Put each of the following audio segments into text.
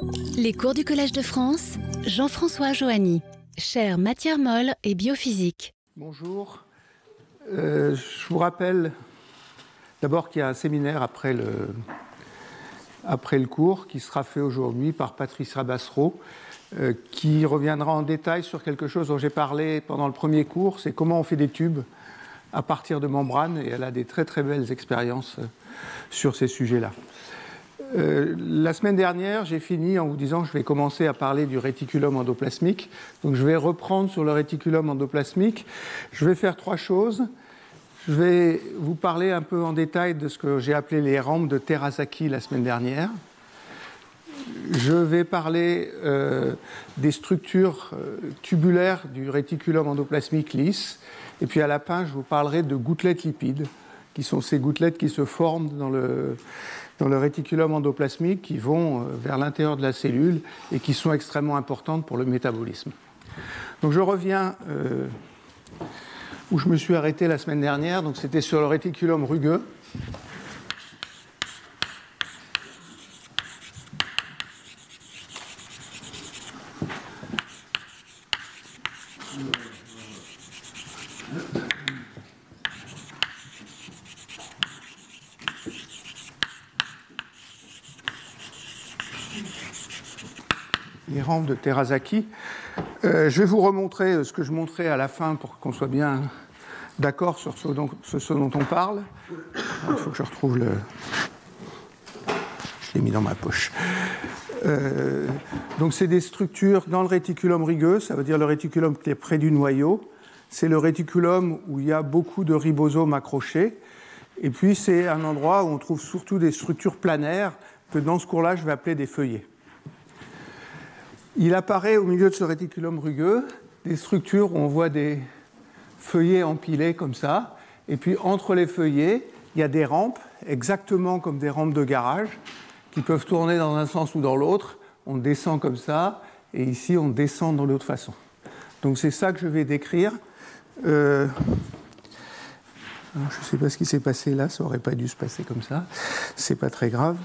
Les cours du Collège de France, Jean-François Joanny, chaire matière molle et biophysique. Bonjour. Je vous rappelle d'abord qu'il y a un séminaire après le cours qui sera fait aujourd'hui par Patrice Rabassereau, qui reviendra en détail sur quelque chose dont j'ai parlé pendant le premier cours, c'est comment on fait des tubes à partir de membranes, et elle a des très très belles expériences sur ces sujets-là. La semaine dernière, j'ai fini en vous disant que je vais commencer à parler du réticulum endoplasmique. Donc je vais reprendre sur le réticulum endoplasmique. Je vais faire trois choses. Je vais vous parler un peu en détail de ce que j'ai appelé les rampes de Terasaki la semaine dernière. Je vais parler des structures tubulaires du réticulum endoplasmique lisse. Et puis à la fin, je vous parlerai de gouttelettes lipides, qui sont ces gouttelettes qui se forment dans le réticulum endoplasmique, qui vont vers l'intérieur de la cellule et qui sont extrêmement importantes pour le métabolisme. Donc je reviens où je me suis arrêté la semaine dernière. Donc c'était sur le réticulum rugueux. Les rampes de Terasaki. Je vais vous remontrer ce que je montrais à la fin pour qu'on soit bien d'accord sur ce dont on parle. Il faut que je retrouve le... Je l'ai mis dans ma poche. Donc c'est des structures dans le réticulum rugueux, ça veut dire le réticulum qui est près du noyau. C'est le réticulum où il y a beaucoup de ribosomes accrochés. Et puis c'est un endroit où on trouve surtout des structures planaires que dans ce cours-là, je vais appeler des feuillets. Il apparaît au milieu de ce réticulum rugueux des structures où on voit des feuillets empilés comme ça. Et puis entre les feuillets, il y a des rampes, exactement comme des rampes de garage, qui peuvent tourner dans un sens ou dans l'autre. On descend comme ça, et ici on descend de l'autre façon. Donc c'est ça que je vais décrire. Je ne sais pas ce qui s'est passé là, ça n'aurait pas dû se passer comme ça. C'est pas très grave.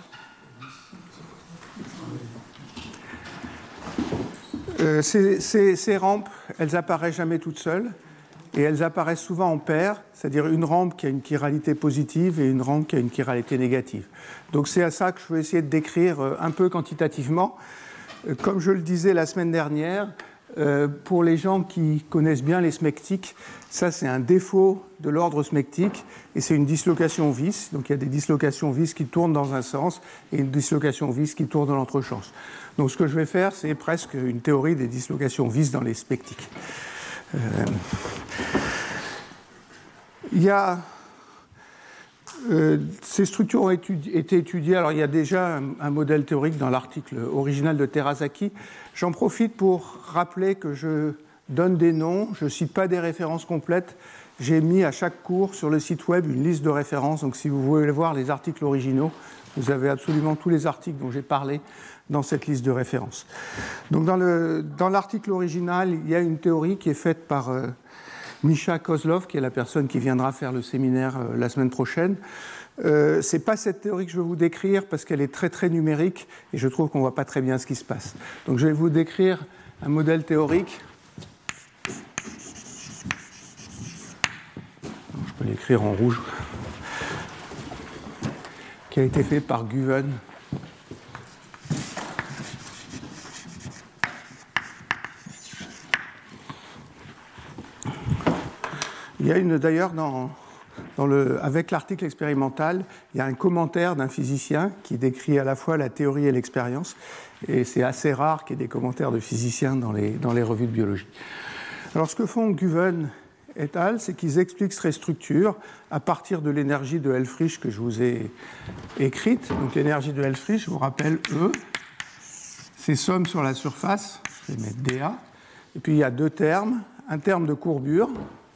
Ces rampes, elles apparaissent jamais toutes seules et elles apparaissent souvent en paire, c'est-à-dire une rampe qui a une chiralité positive et une rampe qui a une chiralité négative. Donc c'est à ça que je vais essayer de décrire un peu quantitativement. Comme je le disais la semaine dernière, pour les gens qui connaissent bien les smectiques, ça c'est un défaut de l'ordre smectique et c'est une dislocation vis. Donc il y a des dislocations vis qui tournent dans un sens et une dislocation vis qui tourne dans l'autre sens. Donc ce que je vais faire, c'est presque une théorie des dislocations vis dans les smectiques. Ces structures ont été étudiées. Alors il y a déjà un modèle théorique dans l'article original de Terasaki. J'en profite pour rappeler que je donne des noms, je ne cite pas des références complètes. J'ai mis à chaque cours sur le site web une liste de références. Donc si vous voulez voir les articles originaux, vous avez absolument tous les articles dont j'ai parlé dans cette liste de références. Donc dans l'article original, il y a une théorie qui est faite par Misha Kozlov, qui est la personne qui viendra faire le séminaire la semaine prochaine. Ce n'est pas cette théorie que je vais vous décrire parce qu'elle est très très numérique et je trouve qu'on ne voit pas très bien ce qui se passe. Donc je vais vous décrire un modèle théorique. Je peux l'écrire en rouge. Qui a été fait par Guven. Il y a d'ailleurs, avec l'article expérimental, il y a un commentaire d'un physicien qui décrit à la fois la théorie et l'expérience. Et c'est assez rare qu'il y ait des commentaires de physiciens dans les revues de biologie. Alors ce que font Guven et al., c'est qu'ils expliquent ces structures à partir de l'énergie de Helfrich que je vous ai écrite. Donc l'énergie de Helfrich, je vous rappelle, E, c'est somme sur la surface, je vais mettre dA. Et puis il y a deux termes, un terme de courbure,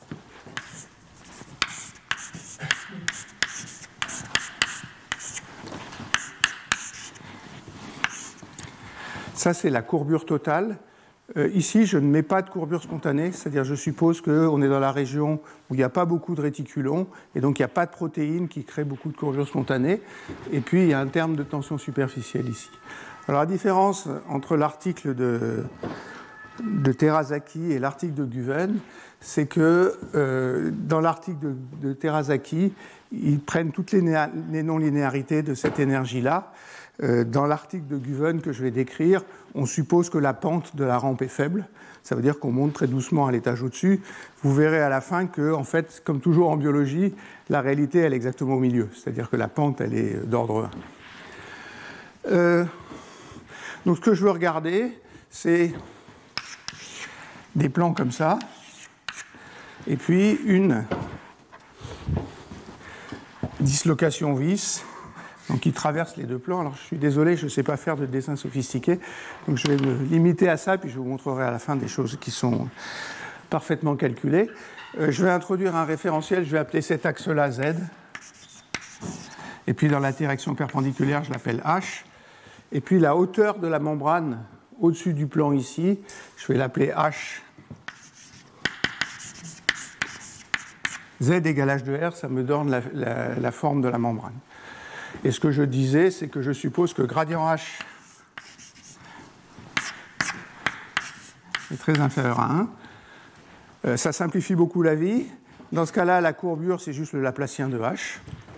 ça, c'est la courbure totale. Ici, je ne mets pas de courbure spontanée, c'est-à-dire je suppose qu'on est dans la région où il n'y a pas beaucoup de réticulons, et donc il n'y a pas de protéines qui créent beaucoup de courbures spontanées. Et puis, il y a un terme de tension superficielle ici. Alors la différence entre l'article de Terasaki et l'article de Guven, c'est que dans l'article de Terasaki, ils prennent toutes les non-linéarités de cette énergie-là. Dans l'article de Guven que je vais décrire, on suppose que la pente de la rampe est faible. Ça veut dire qu'on monte très doucement à l'étage au-dessus. Vous verrez à la fin que, en fait, comme toujours en biologie, la réalité, elle est exactement au milieu. C'est-à-dire que la pente, elle est d'ordre 1. Donc, ce que je veux regarder, c'est des plans comme ça, et puis une dislocation vis, donc qui traverse les deux plans. Alors, je suis désolé, je ne sais pas faire de dessin sophistiqué, donc je vais me limiter à ça, puis je vous montrerai à la fin des choses qui sont parfaitement calculées. Je vais introduire un référentiel, je vais appeler cet axe-là Z, et puis dans la direction perpendiculaire, je l'appelle H, et puis la hauteur de la membrane au-dessus du plan ici, je vais l'appeler H. Z égale H de R, ça me donne la forme de la membrane. Et ce que je disais, c'est que je suppose que gradient H est très inférieur à 1. Ça simplifie beaucoup la vie. Dans ce cas-là, la courbure, c'est juste le Laplacien de H.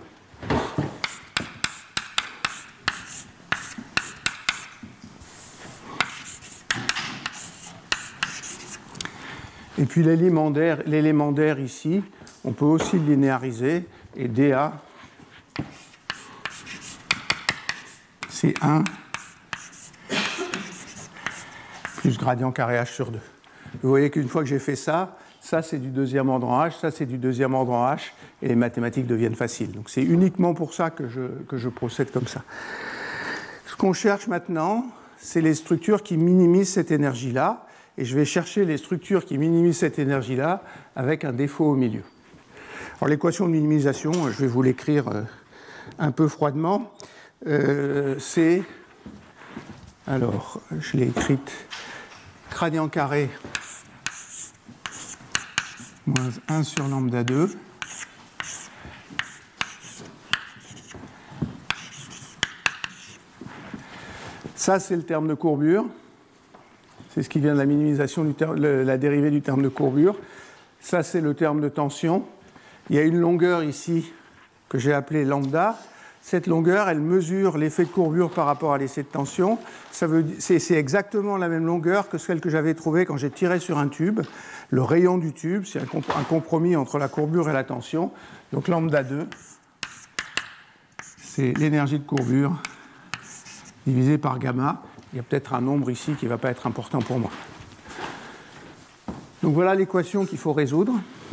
Et puis l'élément d'air ici, on peut aussi le linéariser, et dA, c'est 1 plus gradient carré H sur 2. Vous voyez qu'une fois que j'ai fait ça, ça c'est du deuxième ordre en H, ça c'est du deuxième ordre en H, et les mathématiques deviennent faciles. Donc c'est uniquement pour ça que je procède comme ça. Ce qu'on cherche maintenant, c'est les structures qui minimisent cette énergie-là, et je vais chercher les structures qui minimisent cette énergie-là avec un défaut au milieu. Alors l'équation de minimisation, je vais vous l'écrire un peu froidement. C'est, alors je l'ai écrite, gradient carré moins 1 sur lambda 2 ça c'est le terme de courbure, c'est ce qui vient de la minimisation la dérivée du terme de courbure. Ça c'est le terme de tension. Il y a une longueur ici que j'ai appelée lambda. Cette longueur, elle mesure l'effet de courbure par rapport à l'effet de tension. C'est exactement la même longueur que celle que j'avais trouvée quand j'ai tiré sur un tube. Le rayon du tube, c'est un compromis entre la courbure et la tension. Donc lambda 2, c'est l'énergie de courbure divisée par gamma. Il y a peut-être un nombre ici qui ne va pas être important pour moi. Donc voilà l'équation qu'il faut résoudre.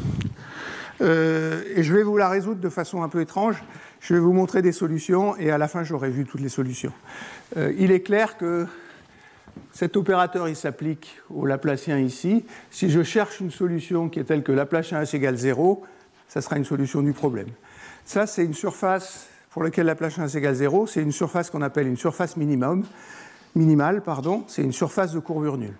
Et je vais vous la résoudre de façon un peu étrange. Je vais vous montrer des solutions et à la fin, j'aurai vu toutes les solutions. Il est clair que cet opérateur, il s'applique au Laplacien ici. Si je cherche une solution qui est telle que Laplacien S égale 0, ça sera une solution du problème. Ça, c'est une surface pour laquelle Laplacien S égale 0. C'est une surface qu'on appelle une surface minimale. C'est une surface de courbure nulle.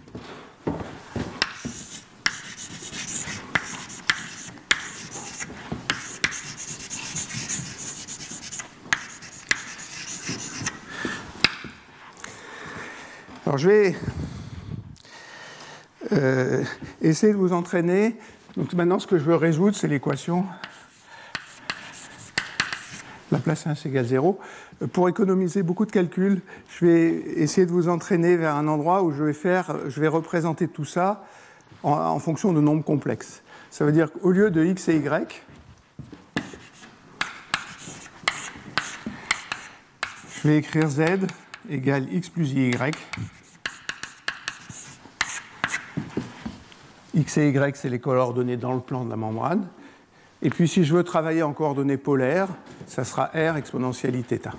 Alors je vais essayer de vous entraîner. Donc maintenant, ce que je veux résoudre, c'est l'équation Laplacien S égale 0. Pour économiser beaucoup de calculs, je vais essayer de vous entraîner vers un endroit où je vais représenter tout ça en fonction de nombres complexes. Ça veut dire qu'au lieu de x et y, je vais écrire z égale x plus y. X et y, c'est les coordonnées dans le plan de la membrane. Et puis, si je veux travailler en coordonnées polaires, ça sera r exponentielle i θ.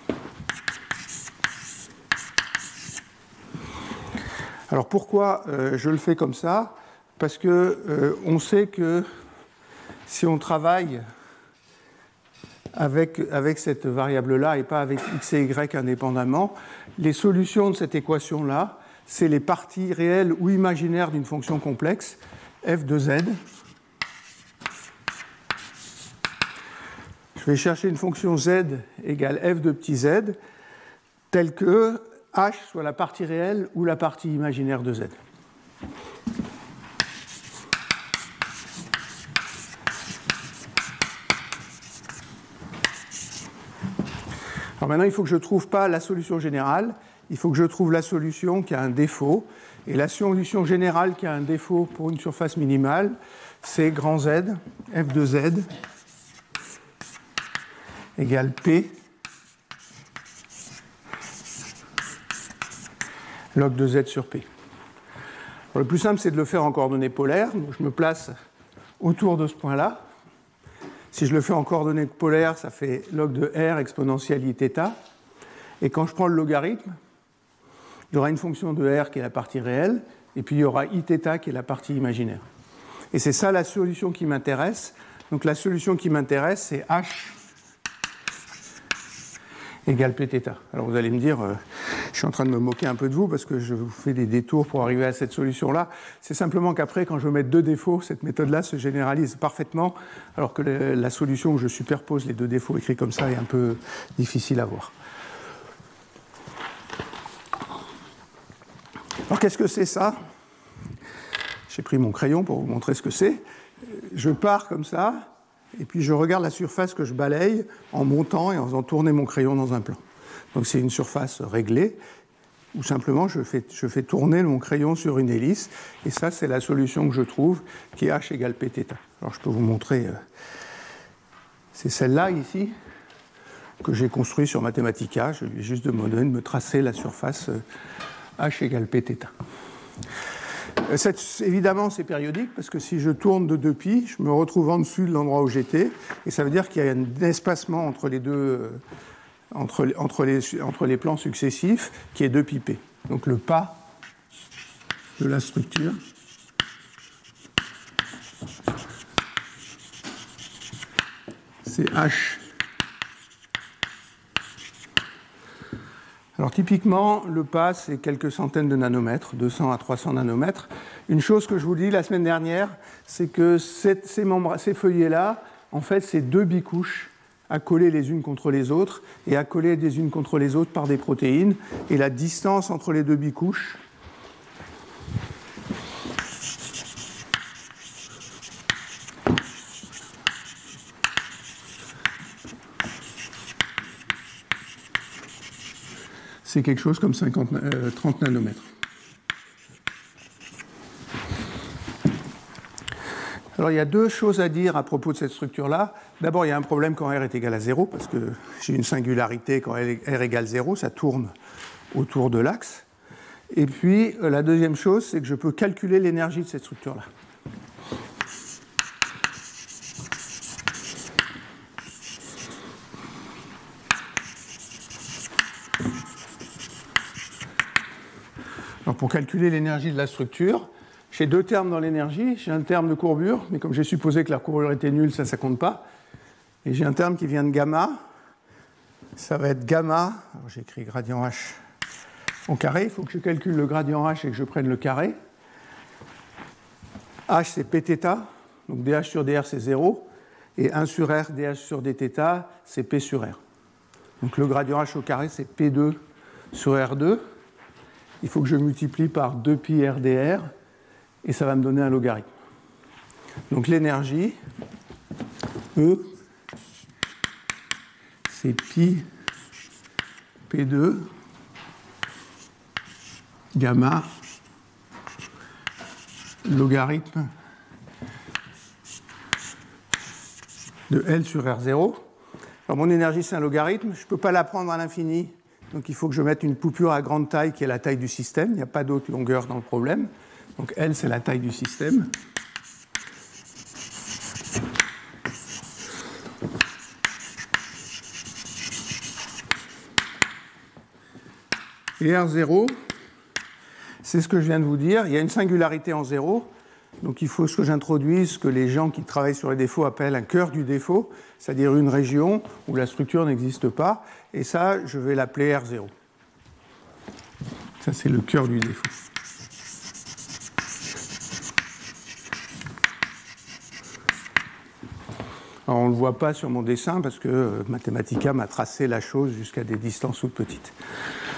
Alors, pourquoi je le fais comme ça ? Parce qu'on sait que si on travaille avec cette variable-là et pas avec x et y indépendamment, les solutions de cette équation-là, c'est les parties réelles ou imaginaires d'une fonction complexe, f de z. Je vais chercher une fonction z égale f de petit z tel que H soit la partie réelle ou la partie imaginaire de Z. Alors maintenant, il faut que je ne trouve pas la solution générale, il faut que je trouve la solution qui a un défaut. Et la solution générale qui a un défaut pour une surface minimale, c'est grand Z, f de Z, égale P log de Z sur P. Alors, le plus simple, c'est de le faire en coordonnées polaires. Donc, je me place autour de ce point-là. Si je le fais en coordonnées polaires, ça fait log de R exponentielle Iθ. Et quand je prends le logarithme, il y aura une fonction de R qui est la partie réelle, et puis il y aura Iθ qui est la partie imaginaire. Et c'est ça la solution qui m'intéresse. Donc la solution qui m'intéresse, c'est H égale Pθ. Alors vous allez me dire, je suis en train de me moquer un peu de vous parce que je vous fais des détours pour arriver à cette solution-là. C'est simplement qu'après, quand je mets deux défauts, cette méthode-là se généralise parfaitement, alors que la solution où je superpose les deux défauts écrits comme ça est un peu difficile à voir. Alors qu'est-ce que c'est ça? J'ai pris mon crayon pour vous montrer ce que c'est. Je pars comme ça, et puis je regarde la surface que je balaye en montant et en faisant tourner mon crayon dans un plan. Donc c'est une surface réglée, où simplement je fais tourner mon crayon sur une hélice, et ça c'est la solution que je trouve, qui est H égale Pθ. Alors je peux vous montrer, c'est celle-là ici, que j'ai construite sur Mathematica. Je lui ai juste demandé de me tracer la surface H égale Pθ. Évidemment, c'est périodique, parce que si je tourne de 2π, je me retrouve en dessus de l'endroit où j'étais, et ça veut dire qu'il y a un espacement entre les deux, entre les plans successifs, qui est 2πp. Donc le pas de la structure c'est H. Alors typiquement, le pas, c'est quelques centaines de nanomètres, 200 à 300 nanomètres. Une chose que je vous dis la semaine dernière, c'est que ces feuillets-là, en fait, c'est deux bicouches accolées les unes contre les autres et accolées les unes contre les autres par des protéines. Et la distance entre les deux bicouches, c'est quelque chose comme 30 nanomètres. Alors il y a deux choses à dire à propos de cette structure-là. D'abord, il y a un problème quand R est égal à 0, parce que j'ai une singularité quand R égale 0, ça tourne autour de l'axe. Et puis, la deuxième chose, c'est que je peux calculer l'énergie de cette structure-là. Alors pour calculer l'énergie de la structure, j'ai deux termes dans l'énergie. J'ai un terme de courbure, mais comme j'ai supposé que la courbure était nulle, ça ne compte pas. Et j'ai un terme qui vient de gamma. Ça va être gamma. Alors j'ai écrit gradient H au carré. Il faut que je calcule le gradient H et que je prenne le carré. H, c'est Pθ. Donc dH sur dr, c'est 0. Et 1 sur R, dH sur dθ, c'est P sur R. Donc le gradient H au carré, c'est P2 sur R2. Il faut que je multiplie par 2π RdR, et ça va me donner un logarithme. Donc l'énergie, E, c'est pi P2 gamma logarithme de L sur R0. Alors mon énergie, c'est un logarithme, je ne peux pas la prendre à l'infini. Donc il faut que je mette une coupure à grande taille qui est la taille du système. Il n'y a pas d'autre longueur dans le problème. Donc L, c'est la taille du système. Et R0, c'est ce que je viens de vous dire. Il y a une singularité en 0. Donc il faut que j'introduise ce que les gens qui travaillent sur les défauts appellent un cœur du défaut, c'est-à-dire une région où la structure n'existe pas. Et ça, je vais l'appeler R0. Ça, c'est le cœur du défaut. Alors, on ne le voit pas sur mon dessin parce que Mathematica m'a tracé la chose jusqu'à des distances toutes petites.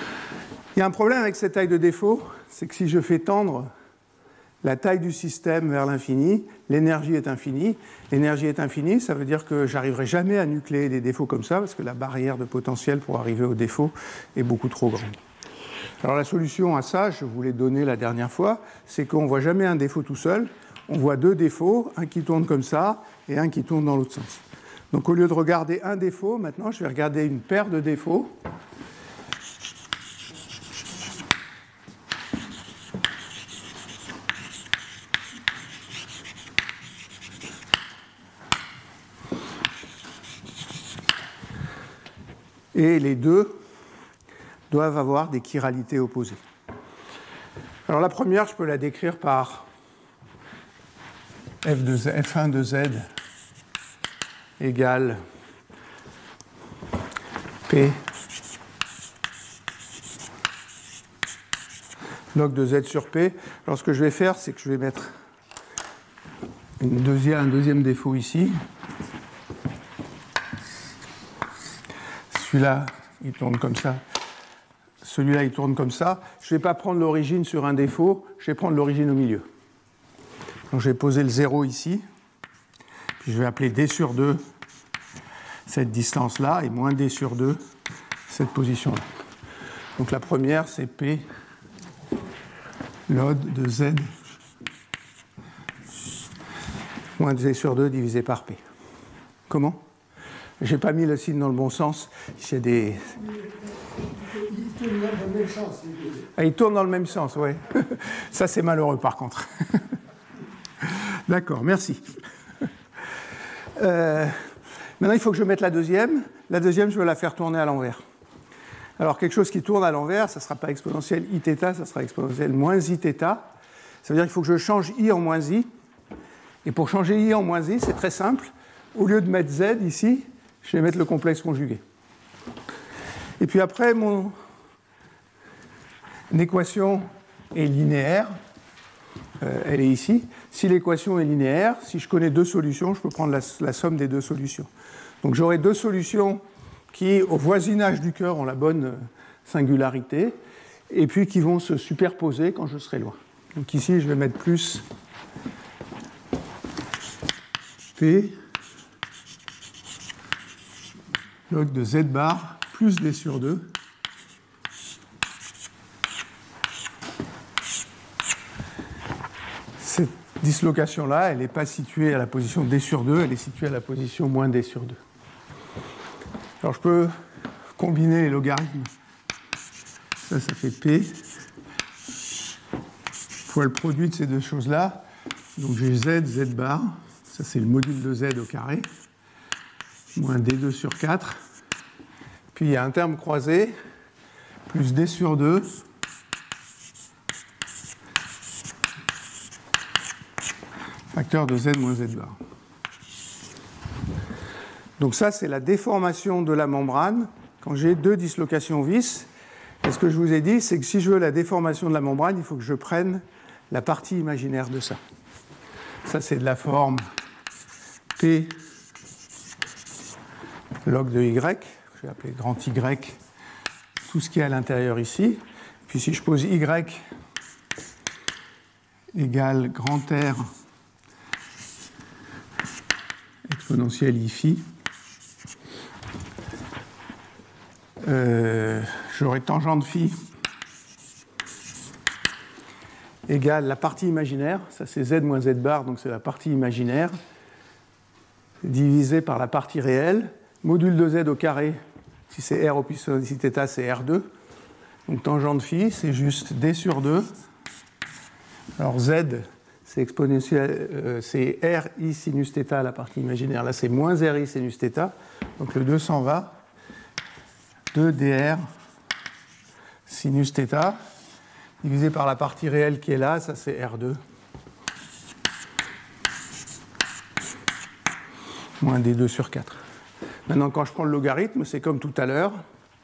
Il y a un problème avec cette taille de défaut, c'est que si je fais tendre la taille du système vers l'infini, l'énergie est infinie. L'énergie est infinie, ça veut dire que je n'arriverai jamais à nucléer des défauts comme ça, parce que la barrière de potentiel pour arriver au défaut est beaucoup trop grande. Alors la solution à ça, je vous l'ai donnée la dernière fois, c'est qu'on ne voit jamais un défaut tout seul, on voit deux défauts, un qui tourne comme ça et un qui tourne dans l'autre sens. Donc au lieu de regarder un défaut, maintenant je vais regarder une paire de défauts. Et les deux doivent avoir des chiralités opposées. Alors la première, je peux la décrire par F1 de Z égale P log de Z sur P. Alors ce que je vais faire, c'est que je vais mettre un deuxième défaut ici. Celui-là, il tourne comme ça. Celui-là, il tourne comme ça. Je ne vais pas prendre l'origine sur un défaut, je vais prendre l'origine au milieu. Donc je vais poser le 0 ici. Puis je vais appeler D sur 2 cette distance-là et moins D sur 2 cette position-là. Donc la première, c'est P log de Z moins D sur 2 divisé par P. Comment ? Je n'ai pas mis le signe dans le bon sens. Il des... tourne dans le même sens. Ah, il tourne dans le même sens, oui. Ça, c'est malheureux, par contre. D'accord, merci. Maintenant, il faut que je mette la deuxième. La deuxième, je veux la faire tourner à l'envers. Alors, quelque chose qui tourne à l'envers, ça ne sera pas exponentielle iθ, ça sera exponentielle moins iθ. Ça veut dire qu'il faut que je change i en moins i. Et pour changer i en moins i, c'est très simple. Au lieu de mettre z ici, je vais mettre le complexe conjugué. Et puis après, mon équation est linéaire. Elle est ici. Si l'équation est linéaire, si je connais deux solutions, je peux prendre la somme des deux solutions. Donc j'aurai deux solutions qui, au voisinage du cœur, ont la bonne singularité, et puis qui vont se superposer quand je serai loin. Donc ici, je vais mettre plus P log de Z bar plus D sur 2 cette dislocation-là, elle n'est pas située à la position D sur 2, elle est située à la position moins D sur 2. Alors je peux combiner les logarithmes. Ça fait P fois le produit de ces deux choses-là. Donc j'ai Z, Z bar, ça c'est le module de Z au carré, moins D2 sur 4. Puis il y a un terme croisé, plus D sur 2, facteur de Z moins Z bar. Donc ça, c'est la déformation de la membrane quand j'ai deux dislocations vis. Et ce que je vous ai dit, c'est que si je veux la déformation de la membrane, il faut que je prenne la partie imaginaire de ça. Ça, c'est de la forme P log de Y. Je vais appeler grand Y, tout ce qui est à l'intérieur ici. Puis si je pose Y égale grand R exponentielle I phi, j'aurai tangente phi égale la partie imaginaire, ça c'est Z moins Z bar, donc c'est la partie imaginaire, divisé par la partie réelle, module de Z au carré, si c'est R au puissance ici θ, c'est R2, donc tangente phi, c'est juste D sur 2, alors Z, c'est exponentiel, c'est RI sinus θ, la partie imaginaire, là c'est moins RI sinus θ, donc le 2 s'en va, 2 dr sinus θ, divisé par la partie réelle qui est là, ça c'est R2, moins D2 sur 4. Maintenant, quand je prends le logarithme, c'est comme tout à l'heure,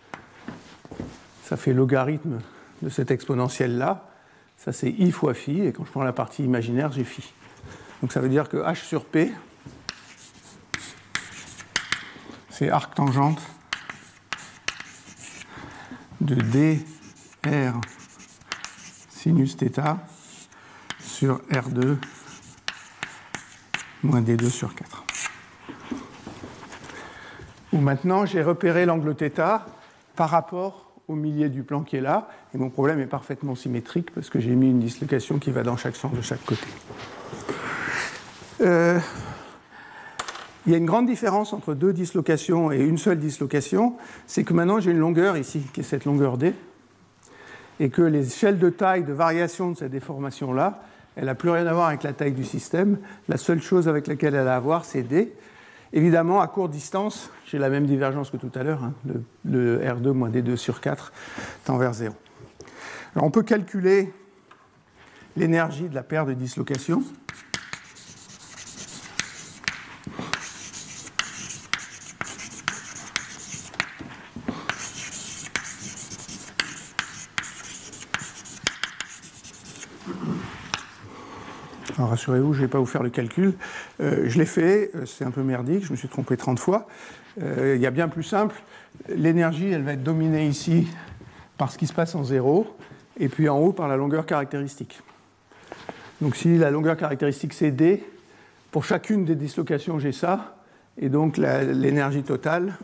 ça fait logarithme de cette exponentielle-là, ça c'est I fois phi, et quand je prends la partie imaginaire, j'ai phi. Donc ça veut dire que H sur P, c'est arc tangente de D R sinus θ sur R2 moins D2 sur 4. Où maintenant, j'ai repéré l'angle θ par rapport au milieu du plan qui est là, et mon problème est parfaitement symétrique parce que j'ai mis une dislocation qui va dans chaque sens de chaque côté. Il y a une grande différence entre deux dislocations et une seule dislocation, c'est que maintenant j'ai une longueur ici, qui est cette longueur D, et que l'échelle de taille de variation de cette déformation-là, elle n'a plus rien à voir avec la taille du système. La seule chose avec laquelle elle a à voir, c'est D. Évidemment, à courte distance, j'ai la même divergence que tout à l'heure, hein, le R2 moins D2 sur 4 tend vers 0. Alors on peut calculer l'énergie de la paire de dislocations. Alors rassurez-vous, je ne vais pas vous faire le calcul. Je l'ai fait, c'est un peu merdique, je me suis trompé 30 fois. Il y a bien plus simple. L'énergie, elle va être dominée ici par ce qui se passe en zéro, et puis en haut par la longueur caractéristique. Donc si la longueur caractéristique c'est D, pour chacune des dislocations j'ai ça, et donc l'énergie totale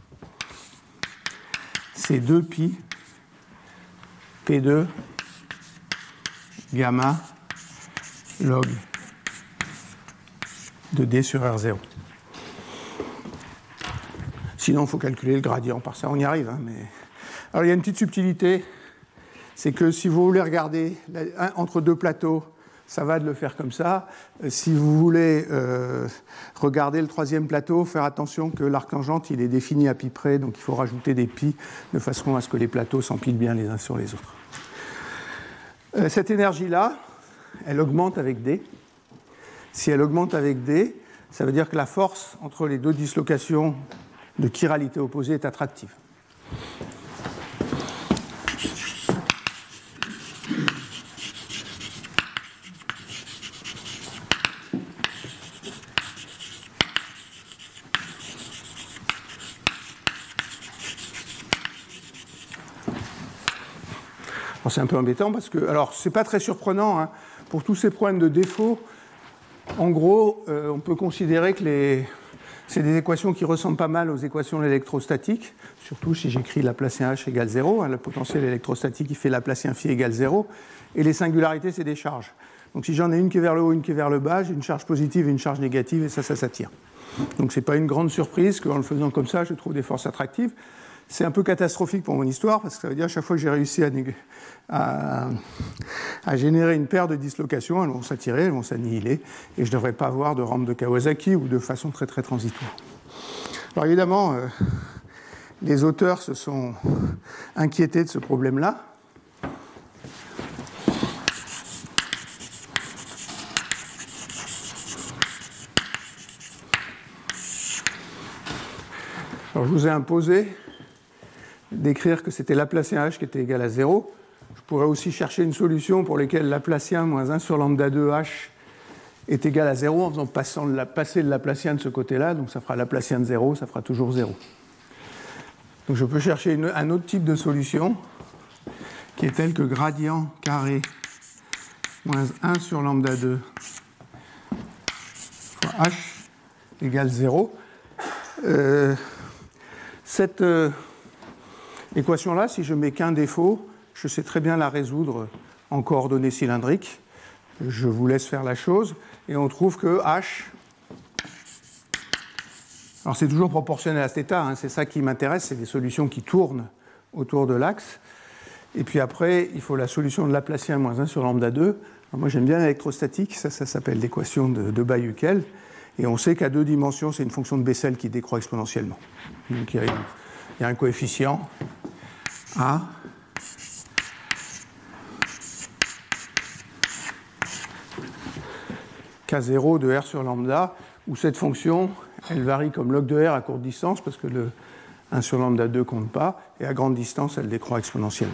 c'est 2pi P2 gamma log de D sur R0. Sinon, il faut calculer le gradient par ça, on y arrive. Hein, mais... Alors, il y a une petite subtilité, c'est que si vous voulez regarder entre deux plateaux, ça va de le faire comme ça. Si vous voulez regarder le troisième plateau, faire attention que l'arc-tangente, il est défini à pi près, donc il faut rajouter des pi de façon à ce que les plateaux s'empilent bien les uns sur les autres. Cette énergie-là, elle augmente avec D. Si elle augmente avec D, ça veut dire que la force entre les deux dislocations de chiralité opposée est attractive. Alors c'est un peu embêtant parce que, alors c'est pas très surprenant, hein, pour tous ces problèmes de défaut, en gros, on peut considérer que c'est des équations qui ressemblent pas mal aux équations électrostatiques, surtout si j'écris Laplacien H égale 0, hein, le potentiel électrostatique il fait Laplacien phi égale 0, et les singularités c'est des charges. Donc si j'en ai une qui est vers le haut, une qui est vers le bas, j'ai une charge positive et une charge négative, et ça s'attire. Donc c'est pas une grande surprise qu'en le faisant comme ça, je trouve des forces attractives. C'est un peu catastrophique pour mon histoire, parce que ça veut dire à chaque fois que j'ai réussi à générer une paire de dislocations, elles vont s'attirer, elles vont s'annihiler, et je ne devrais pas avoir de rampe de Kawasaki ou de façon très très transitoire. Alors évidemment, les auteurs se sont inquiétés de ce problème-là. Alors je vous ai imposé d'écrire que c'était Laplacien H qui était égal à 0. Je pourrais aussi chercher une solution pour laquelle Laplacien moins 1 sur lambda 2H est égal à 0 en faisant passer le Laplacien de ce côté-là. Donc ça fera Laplacien de 0, ça fera toujours 0. Donc je peux chercher un autre type de solution qui est telle que gradient carré moins 1 sur lambda 2 fois H égale 0. Cette équation-là, si je mets qu'un défaut, je sais très bien la résoudre en coordonnées cylindriques. Je vous laisse faire la chose. Et on trouve que H... Alors c'est toujours proportionnel à θ, hein, c'est ça qui m'intéresse, c'est des solutions qui tournent autour de l'axe. Et puis après, il faut la solution de Laplacien moins 1 sur lambda 2. Alors moi j'aime bien l'électrostatique, ça s'appelle l'équation de Bay-Huckel. Et on sait qu'à deux dimensions, c'est une fonction de Bessel qui décroît exponentiellement. Donc il y a un coefficient A K0 de R sur lambda, où cette fonction, elle varie comme log de R à courte distance, parce que le 1 sur lambda 2 ne compte pas, et à grande distance, elle décroît exponentiellement.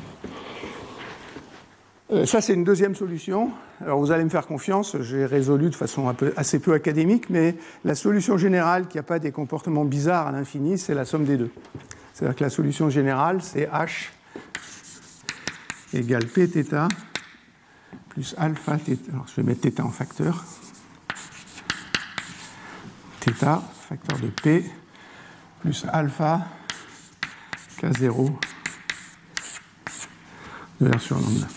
Ça, c'est une deuxième solution. Alors, vous allez me faire confiance, j'ai résolu de façon assez peu académique, mais la solution générale qui n'a pas des comportements bizarres à l'infini, c'est la somme des deux. C'est-à-dire que la solution générale, c'est H égale Pθ plus alpha θ. Alors, je vais mettre θ en facteur. Θ, facteur de P, plus alpha K0 de R sur lambda.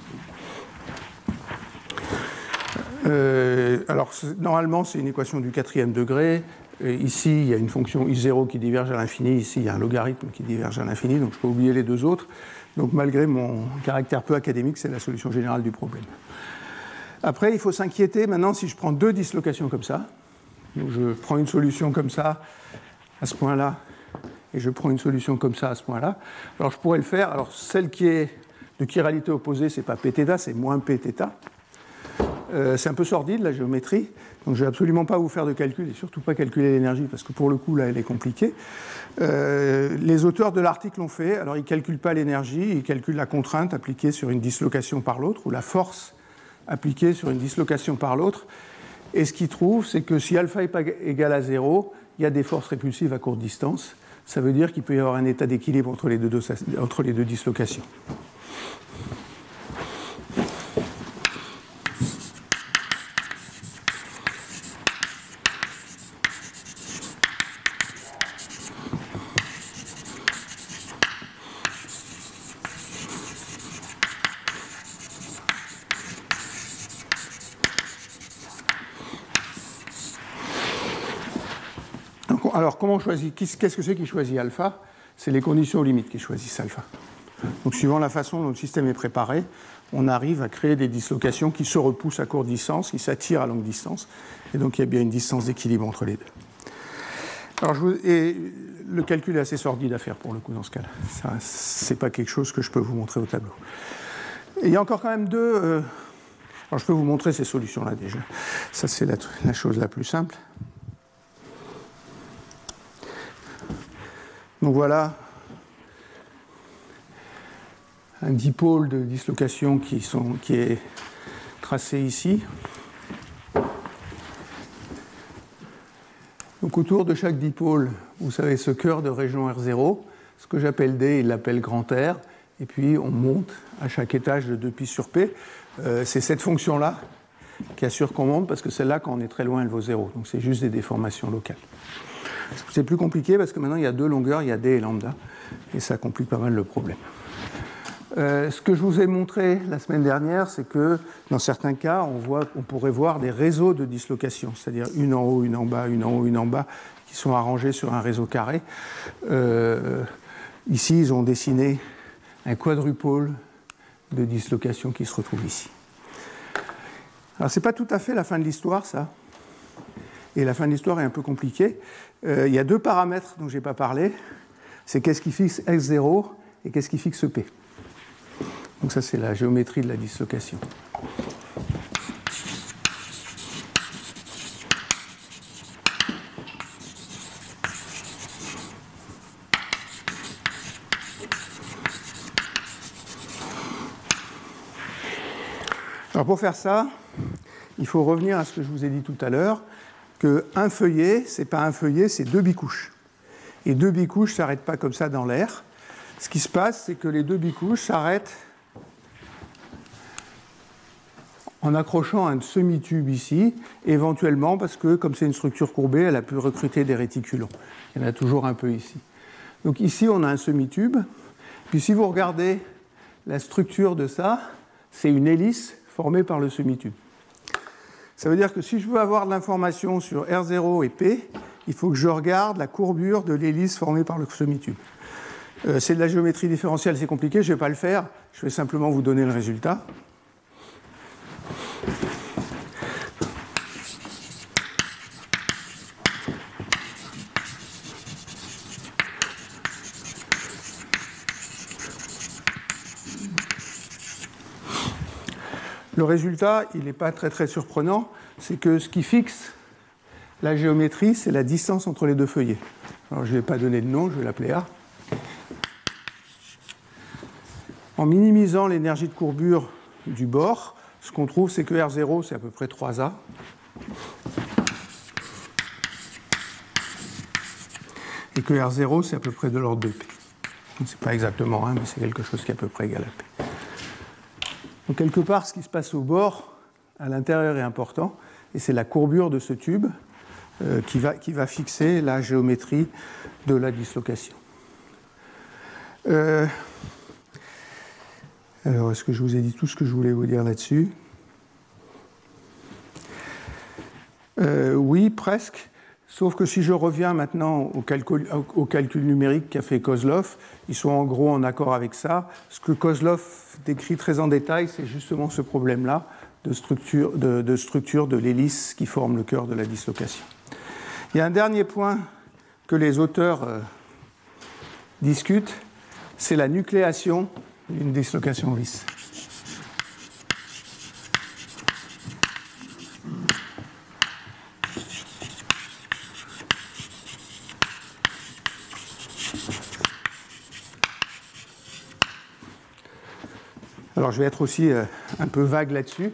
Alors, normalement, c'est une équation du 4e degré. Ici, il y a une fonction I0 qui diverge à l'infini. Ici, il y a un logarithme qui diverge à l'infini. Donc, je peux oublier les deux autres. Donc, malgré mon caractère peu académique, c'est la solution générale du problème. Après, il faut s'inquiéter maintenant si je prends deux dislocations comme ça. Donc, je prends une solution comme ça à ce point-là et je prends une solution comme ça à ce point-là. Alors, je pourrais le faire. Alors, celle qui est de chiralité opposée, ce n'est pas Pθ, c'est moins Pθ. C'est un peu sordide, la géométrie. Donc, je ne vais absolument pas vous faire de calcul et surtout pas calculer l'énergie parce que pour le coup, là, elle est compliquée. Les auteurs de l'article l'ont fait. Alors, ils ne calculent pas l'énergie, ils calculent la contrainte appliquée sur une dislocation par l'autre ou la force appliquée sur une dislocation par l'autre. Et ce qu'ils trouvent, c'est que si alpha n'est pas égal à 0, il y a des forces répulsives à courte distance. Ça veut dire qu'il peut y avoir un état d'équilibre entre les deux dislocations. Alors, comment on choisit ? Qu'est-ce que c'est qui choisit alpha ? C'est les conditions limites qui choisissent alpha. Donc, suivant la façon dont le système est préparé, on arrive à créer des dislocations qui se repoussent à courte distance, qui s'attirent à longue distance. Et donc, il y a bien une distance d'équilibre entre les deux. Alors, et le calcul est assez sordide à faire pour le coup dans ce cas-là. Ce n'est pas quelque chose que je peux vous montrer au tableau. Et il y a encore quand même deux... Alors, je peux vous montrer ces solutions-là déjà. Ça, c'est la chose la plus simple. Donc voilà un dipôle de dislocation qui est tracé ici. Donc autour de chaque dipôle, vous savez ce cœur de région R0, ce que j'appelle D, il l'appelle grand R, et puis on monte à chaque étage de 2π sur P. C'est cette fonction-là qui assure qu'on monte, parce que celle-là, quand on est très loin, elle vaut 0. Donc c'est juste des déformations locales. C'est plus compliqué parce que maintenant il y a deux longueurs, il y a D et lambda, et ça complique pas mal le problème. Ce que je vous ai montré la semaine dernière, c'est que dans certains cas, on pourrait voir des réseaux de dislocation, c'est-à-dire une en haut, une en bas, une en haut, une en bas, qui sont arrangés sur un réseau carré. Ici, ils ont dessiné un quadrupôle de dislocation qui se retrouve ici. Alors, ce n'est pas tout à fait la fin de l'histoire, ça. Et la fin de l'histoire est un peu compliquée. Il y a deux paramètres dont je n'ai pas parlé. C'est qu'est-ce qui fixe S0 et qu'est-ce qui fixe P. Donc ça, c'est la géométrie de la dislocation. Alors pour faire ça, il faut revenir à ce que je vous ai dit tout à l'heure, qu'un feuillet, ce n'est pas un feuillet, c'est deux bicouches. Et deux bicouches ne s'arrêtent pas comme ça dans l'air. Ce qui se passe, c'est que les deux bicouches s'arrêtent en accrochant un semi-tube ici, éventuellement parce que, comme c'est une structure courbée, elle a pu recruter des réticulons. Il y en a toujours un peu ici. Donc ici, on a un semi-tube. Puis si vous regardez la structure de ça, c'est une hélice formée par le semi-tube. Ça veut dire que si je veux avoir de l'information sur R0 et P, il faut que je regarde la courbure de l'hélice formée par le semi-tube. C'est de la géométrie différentielle, c'est compliqué, je ne vais pas le faire, je vais simplement vous donner le résultat. Le résultat, il n'est pas très surprenant, c'est que ce qui fixe la géométrie, c'est la distance entre les deux feuillets. Alors je ne vais pas donner de nom, je vais l'appeler A. En minimisant l'énergie de courbure du bord, ce qu'on trouve, c'est que R0, c'est à peu près 3A. Et que R0, c'est à peu près de l'ordre de P. Donc, ce n'est pas exactement 1, mais c'est quelque chose qui est à peu près égal à P. Donc quelque part, ce qui se passe au bord, à l'intérieur est important, et c'est la courbure de ce tube qui va fixer la géométrie de la dislocation. Alors, est-ce que je vous ai dit tout ce que je voulais vous dire là-dessus? Oui, presque. Sauf que si je reviens maintenant au calcul numérique qu'a fait Kozlov, ils sont en gros en accord avec ça. Ce que Kozlov décrit très en détail, c'est justement ce problème-là de structure de l'hélice qui forme le cœur de la dislocation. Il y a un dernier point que les auteurs discutent, c'est la nucléation d'une dislocation vis. Alors je vais être aussi un peu vague là-dessus.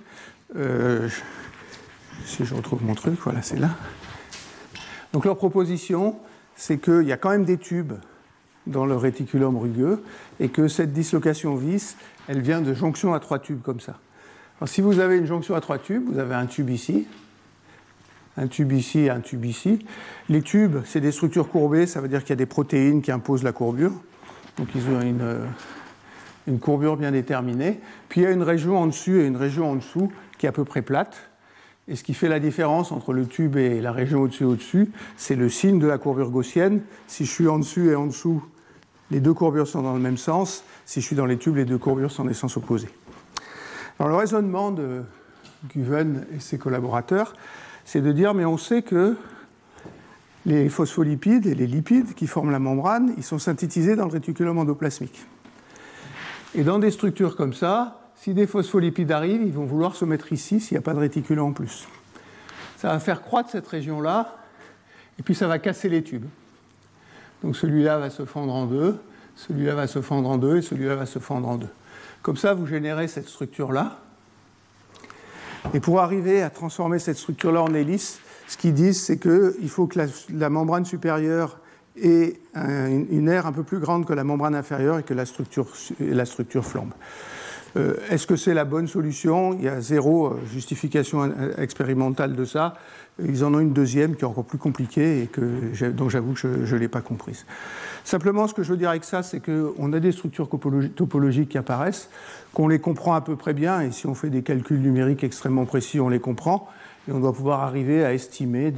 Si je retrouve mon truc, voilà, c'est là. Donc leur proposition, c'est qu'il y a quand même des tubes dans le réticulum rugueux et que cette dislocation vis, elle vient de jonctions à 3 tubes comme ça. Alors si vous avez une jonction à 3 tubes, vous avez un tube ici, un tube ici et un tube ici. Les tubes, c'est des structures courbées, ça veut dire qu'il y a des protéines qui imposent la courbure. Donc ils ont une courbure bien déterminée. Puis il y a une région en dessus et une région en dessous qui est à peu près plate. Et ce qui fait la différence entre le tube et la région au-dessus, c'est le signe de la courbure gaussienne. Si je suis en dessus et en dessous, les deux courbures sont dans le même sens. Si je suis dans les tubes, les deux courbures sont des sens opposés. Alors le raisonnement de Guven et ses collaborateurs, c'est de dire, mais on sait que les phospholipides et les lipides qui forment la membrane, ils sont synthétisés dans le réticulum endoplasmique. Et dans des structures comme ça, si des phospholipides arrivent, ils vont vouloir se mettre ici s'il n'y a pas de réticulum en plus. Ça va faire croître cette région-là, et puis ça va casser les tubes. Donc celui-là va se fendre en deux, celui-là va se fendre en deux, et celui-là va se fendre en deux. Comme ça, vous générez cette structure-là. Et pour arriver à transformer cette structure-là en hélice, ce qu'ils disent, c'est qu'il faut que la membrane supérieure ait une aire un peu plus grande que la membrane inférieure et que la structure flambe. Est-ce que c'est la bonne solution? Il y a zéro justification expérimentale de ça. Ils en ont une deuxième qui est encore plus compliquée et dont j'avoue que je ne l'ai pas comprise. Simplement, ce que je veux dire avec ça, c'est qu'on a des structures topologiques qui apparaissent, qu'on les comprend à peu près bien, et si on fait des calculs numériques extrêmement précis, on les comprend, et on doit pouvoir arriver à estimer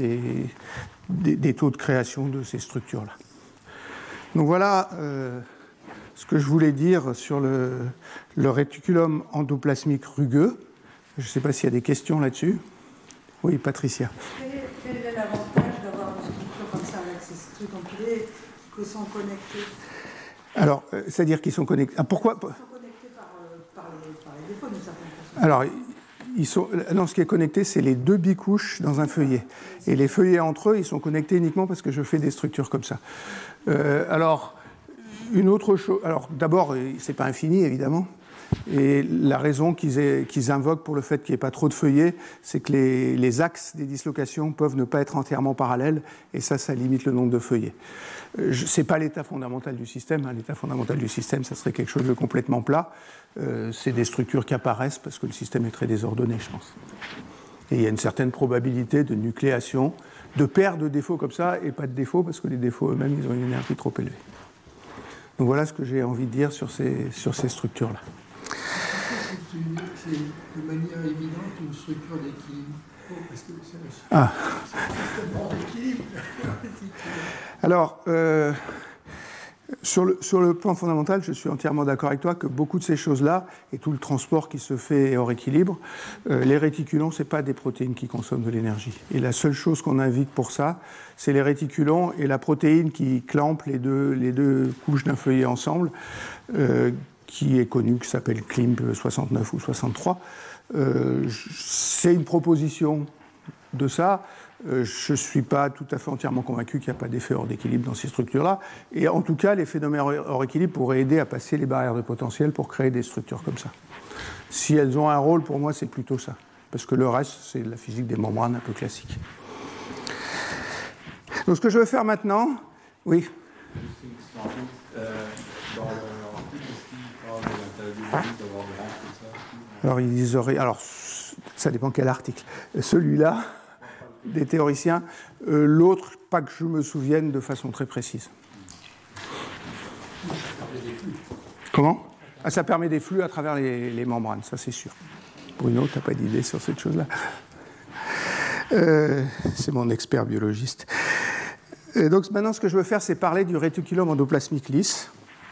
des taux de création de ces structures-là. Donc voilà ce que je voulais dire sur le réticulum endoplasmique rugueux. Je ne sais pas s'il y a des questions là-dessus. Oui, Patricia. Quel est l'avantage d'avoir une structure comme ça avec ces trucs empilés qui sont connectés? Alors, c'est-à-dire qu'ils sont connectés. Ah, pourquoi? Ils sont connectés par les défauts d'une certaine façon. Alors, ce qui est connecté, c'est les deux bicouches dans un feuillet. Et les feuillets entre eux, ils sont connectés uniquement parce que je fais des structures comme ça. Une autre chose. Alors, d'abord, c'est pas infini, évidemment. Et la raison qu'ils invoquent pour le fait qu'il n'y ait pas trop de feuillets, c'est que les axes des dislocations peuvent ne pas être entièrement parallèles, et ça limite le nombre de feuillets. Ce n'est pas l'état fondamental du système. L'état fondamental du système, ça serait quelque chose de complètement plat. C'est des structures qui apparaissent parce que le système est très désordonné, je pense. Et il y a une certaine probabilité de nucléation, de paires de défauts comme ça, et pas de défauts, parce que les défauts eux-mêmes, ils ont une énergie trop élevée. Donc voilà ce que j'ai envie de dire sur ces structures-là. C'est de manière évidente une structure d'équilibre. Parce que c'est un d'équilibre. Alors, sur le plan fondamental, je suis entièrement d'accord avec toi que beaucoup de ces choses-là, et tout le transport qui se fait hors équilibre, les réticulons, ce n'est pas des protéines qui consomment de l'énergie. Et la seule chose qu'on invite pour ça, c'est les réticulons et la protéine qui clampe les deux couches d'un feuillet ensemble, qui est connue, qui s'appelle CLIMP 69 ou 63. C'est une proposition de ça. Je ne suis pas tout à fait entièrement convaincu qu'il n'y a pas d'effet hors d'équilibre dans ces structures-là. Et en tout cas, les phénomènes hors équilibre pourraient aider à passer les barrières de potentiel pour créer des structures comme ça. Si elles ont un rôle, pour moi, c'est plutôt ça. Parce que le reste, c'est la physique des membranes un peu classique. Donc ce que je vais faire maintenant... Oui. Dans l'article, est-ce qu'il parle de l'intérêt biologique d'avoir des rangs comme ça? Alors, ça dépend quel article. Celui-là, des théoriciens, l'autre, pas que je me souvienne de façon très précise. Comment ? Ça permet des flux à travers les membranes, ça c'est sûr. Bruno, tu n'as pas d'idée sur cette chose-là ? C'est mon expert biologiste. Donc maintenant, ce que je veux faire, c'est parler du réticulum endoplasmique lisse.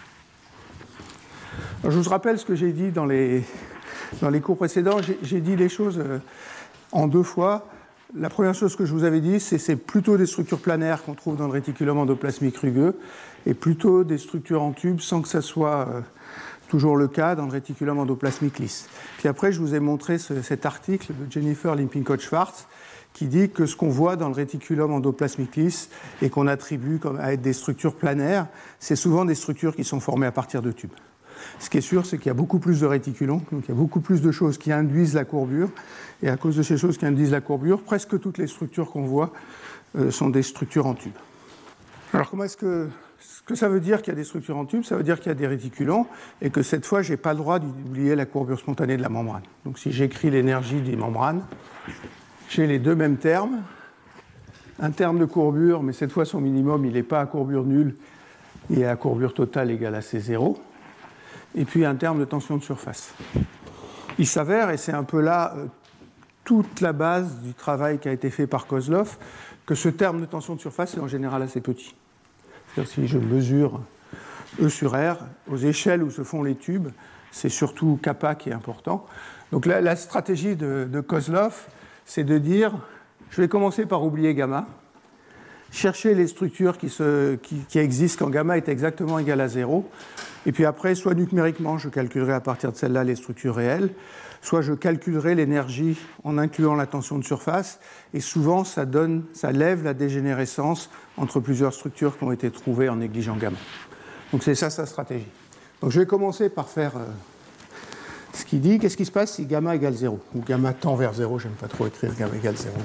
Alors, je vous rappelle ce que j'ai dit dans les cours précédents. J'ai dit les choses en 2 fois. La première chose que je vous avais dit, c'est plutôt des structures planaires qu'on trouve dans le réticulum endoplasmique rugueux et plutôt des structures en tube sans que ça soit toujours le cas dans le réticulum endoplasmique lisse. Puis après, je vous ai montré cet article de Jennifer Limpincotte-Schwartz qui dit que ce qu'on voit dans le réticulum endoplasmique lisse et qu'on attribue à être des structures planaires, c'est souvent des structures qui sont formées à partir de tubes. Ce qui est sûr, c'est qu'il y a beaucoup plus de réticulons, donc il y a beaucoup plus de choses qui induisent la courbure. Et à cause de ces choses qui induisent la courbure, presque toutes les structures qu'on voit sont des structures en tube. Alors, ce que ça veut dire qu'il y a des structures en tube, ça veut dire qu'il y a des réticulons et que cette fois, je n'ai pas le droit d'oublier la courbure spontanée de la membrane. Donc, si j'écris l'énergie des membranes, j'ai les 2 mêmes termes. Un terme de courbure, mais cette fois, son minimum, il n'est pas à courbure nulle, il est à courbure totale égale à C0. Et puis un terme de tension de surface. Il s'avère, et c'est un peu là toute la base du travail qui a été fait par Kozlov, que ce terme de tension de surface est en général assez petit. C'est-à-dire si je mesure E sur R, aux échelles où se font les tubes, c'est surtout kappa qui est important. Donc la stratégie de Kozlov, c'est de dire, je vais commencer par oublier gamma, chercher les structures qui existent quand gamma est exactement égal à 0, et puis après, soit numériquement, je calculerai à partir de celle-là les structures réelles, soit je calculerai l'énergie en incluant la tension de surface, et souvent ça lève la dégénérescence entre plusieurs structures qui ont été trouvées en négligeant gamma. Donc c'est ça sa stratégie. Donc je vais commencer par faire ce qu'il dit. Qu'est-ce qui se passe si gamma égale 0 ? Ou gamma tend vers 0, j'aime pas trop écrire gamma égale 0,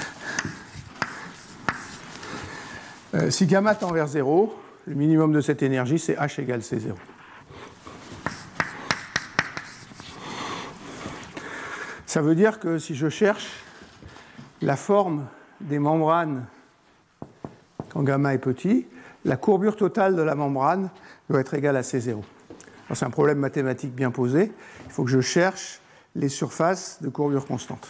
mais... si gamma tend vers 0, le minimum de cette énergie, c'est H égale C0. Ça veut dire que si je cherche la forme des membranes quand gamma est petit, la courbure totale de la membrane doit être égale à C0. Alors, c'est un problème mathématique bien posé. Il faut que je cherche les surfaces de courbure constante.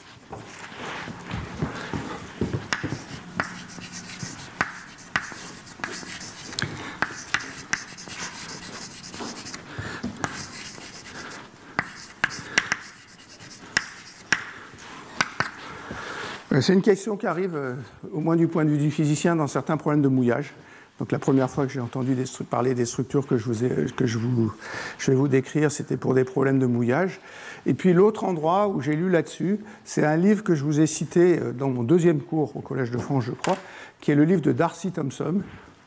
C'est une question qui arrive, au moins du point de vue du physicien, dans certains problèmes de mouillage. Donc la première fois que j'ai entendu parler des structures que je vais vous décrire, c'était pour des problèmes de mouillage. Et puis l'autre endroit où j'ai lu là-dessus, c'est un livre que je vous ai cité dans mon 2e cours au Collège de France, je crois, qui est le livre de Darcy Thompson.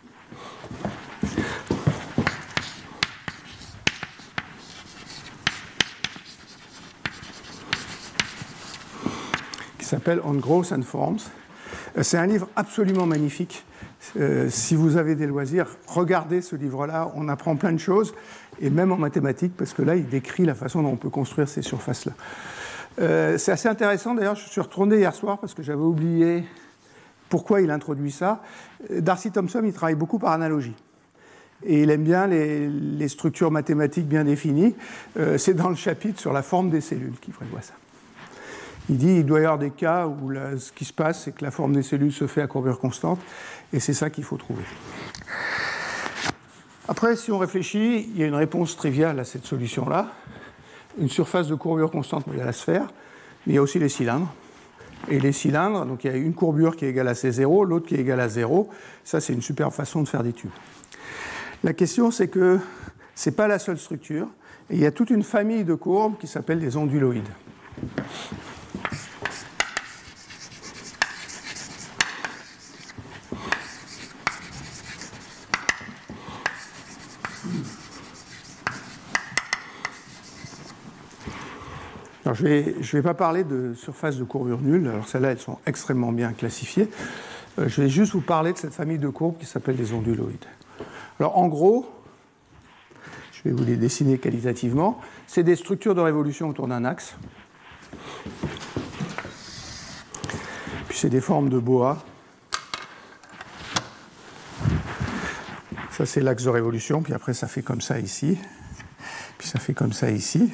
Qui s'appelle On Growth and Forms. C'est un livre absolument magnifique. Si vous avez des loisirs, regardez ce livre-là, on apprend plein de choses, et même en mathématiques, parce que là, il décrit la façon dont on peut construire ces surfaces-là. C'est assez intéressant, d'ailleurs, je suis retourné hier soir, parce que j'avais oublié pourquoi il introduit ça. Darcy Thompson, il travaille beaucoup par analogie. Et il aime bien les structures mathématiques bien définies. C'est dans le chapitre sur la forme des cellules qu'il prévoit ça. Il dit qu'il doit y avoir des cas où ce qui se passe, c'est que la forme des cellules se fait à courbure constante, et c'est ça qu'il faut trouver. Après, si on réfléchit, il y a une réponse triviale à cette solution-là. Une surface de courbure constante, il y a la sphère, mais il y a aussi les cylindres. Et les cylindres, donc il y a une courbure qui est égale à C0, l'autre qui est égale à 0. Ça, c'est une superbe façon de faire des tubes. La question, c'est que ce n'est pas la seule structure. Et il y a toute une famille de courbes qui s'appellent des onduloïdes. Alors, je vais pas parler de surface de courbure nulle. Alors celles-là, elles sont extrêmement bien classifiées. Je vais juste vous parler de cette famille de courbes qui s'appelle les onduloïdes. Alors en gros, je vais vous les dessiner qualitativement. C'est des structures de révolution autour d'un axe. Puis c'est des formes de boa. Ça, c'est l'axe de révolution, puis après, ça fait comme ça ici. Puis ça fait comme ça ici.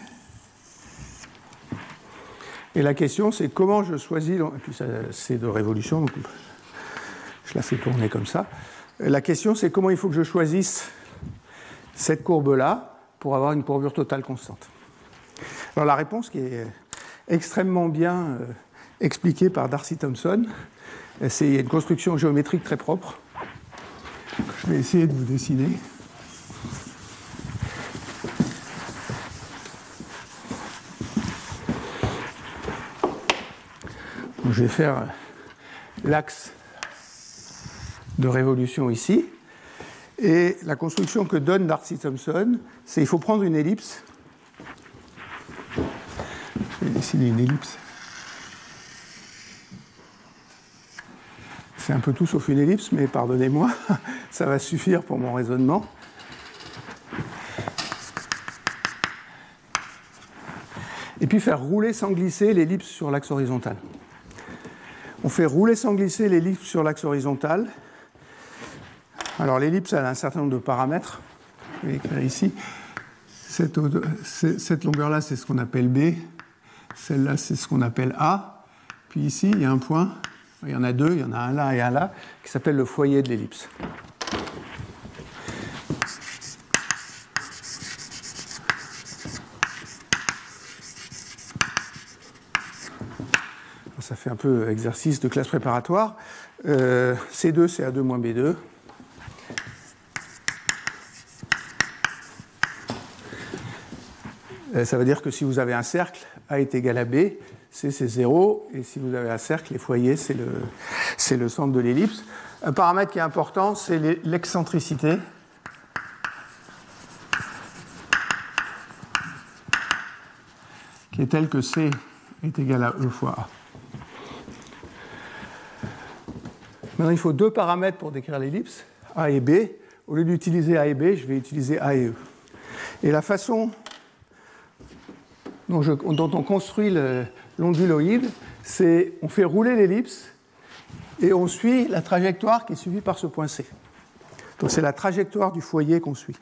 Et la question, c'est comment je choisis... Et puis ça, c'est de révolution, donc je la fais tourner comme ça. La question, c'est comment il faut que je choisisse cette courbe-là pour avoir une courbure totale constante. Alors la réponse, qui est extrêmement bien expliquée par Darcy Thompson, c'est une construction géométrique très propre. Je vais essayer de vous dessiner. Donc, je vais faire l'axe de révolution ici. Et la construction que donne Darcy Thompson, c'est qu'il faut prendre une ellipse. Je vais dessiner une ellipse. C'est un peu tout sauf une ellipse, mais pardonnez-moi, ça va suffire pour mon raisonnement. Et puis faire rouler sans glisser l'ellipse sur l'axe horizontal. On fait rouler sans glisser l'ellipse sur l'axe horizontal. Alors l'ellipse a un certain nombre de paramètres. Je vais écrire ici. Cette longueur-là, c'est ce qu'on appelle B. Celle-là, c'est ce qu'on appelle A. Puis ici, il y a un point. Il y en a deux, il y en a un là et un là, qui s'appelle le foyer de l'ellipse. Ça fait un peu exercice de classe préparatoire. C2, c'est A2 moins B2. Ça veut dire que si vous avez un cercle, A est égal à B, C c'est 0, et si vous avez un cercle, les foyers, c'est le centre de l'ellipse. Un paramètre qui est important, c'est l'excentricité. Qui est telle que C est égal à E fois A. Maintenant, il faut deux paramètres pour décrire l'ellipse, A et B. Au lieu d'utiliser A et B, je vais utiliser A et E. Et la façon dont on construit l'onduloïde, c'est on fait rouler l'ellipse et on suit la trajectoire qui est suivie par ce point C. Donc c'est la trajectoire du foyer qu'on suit.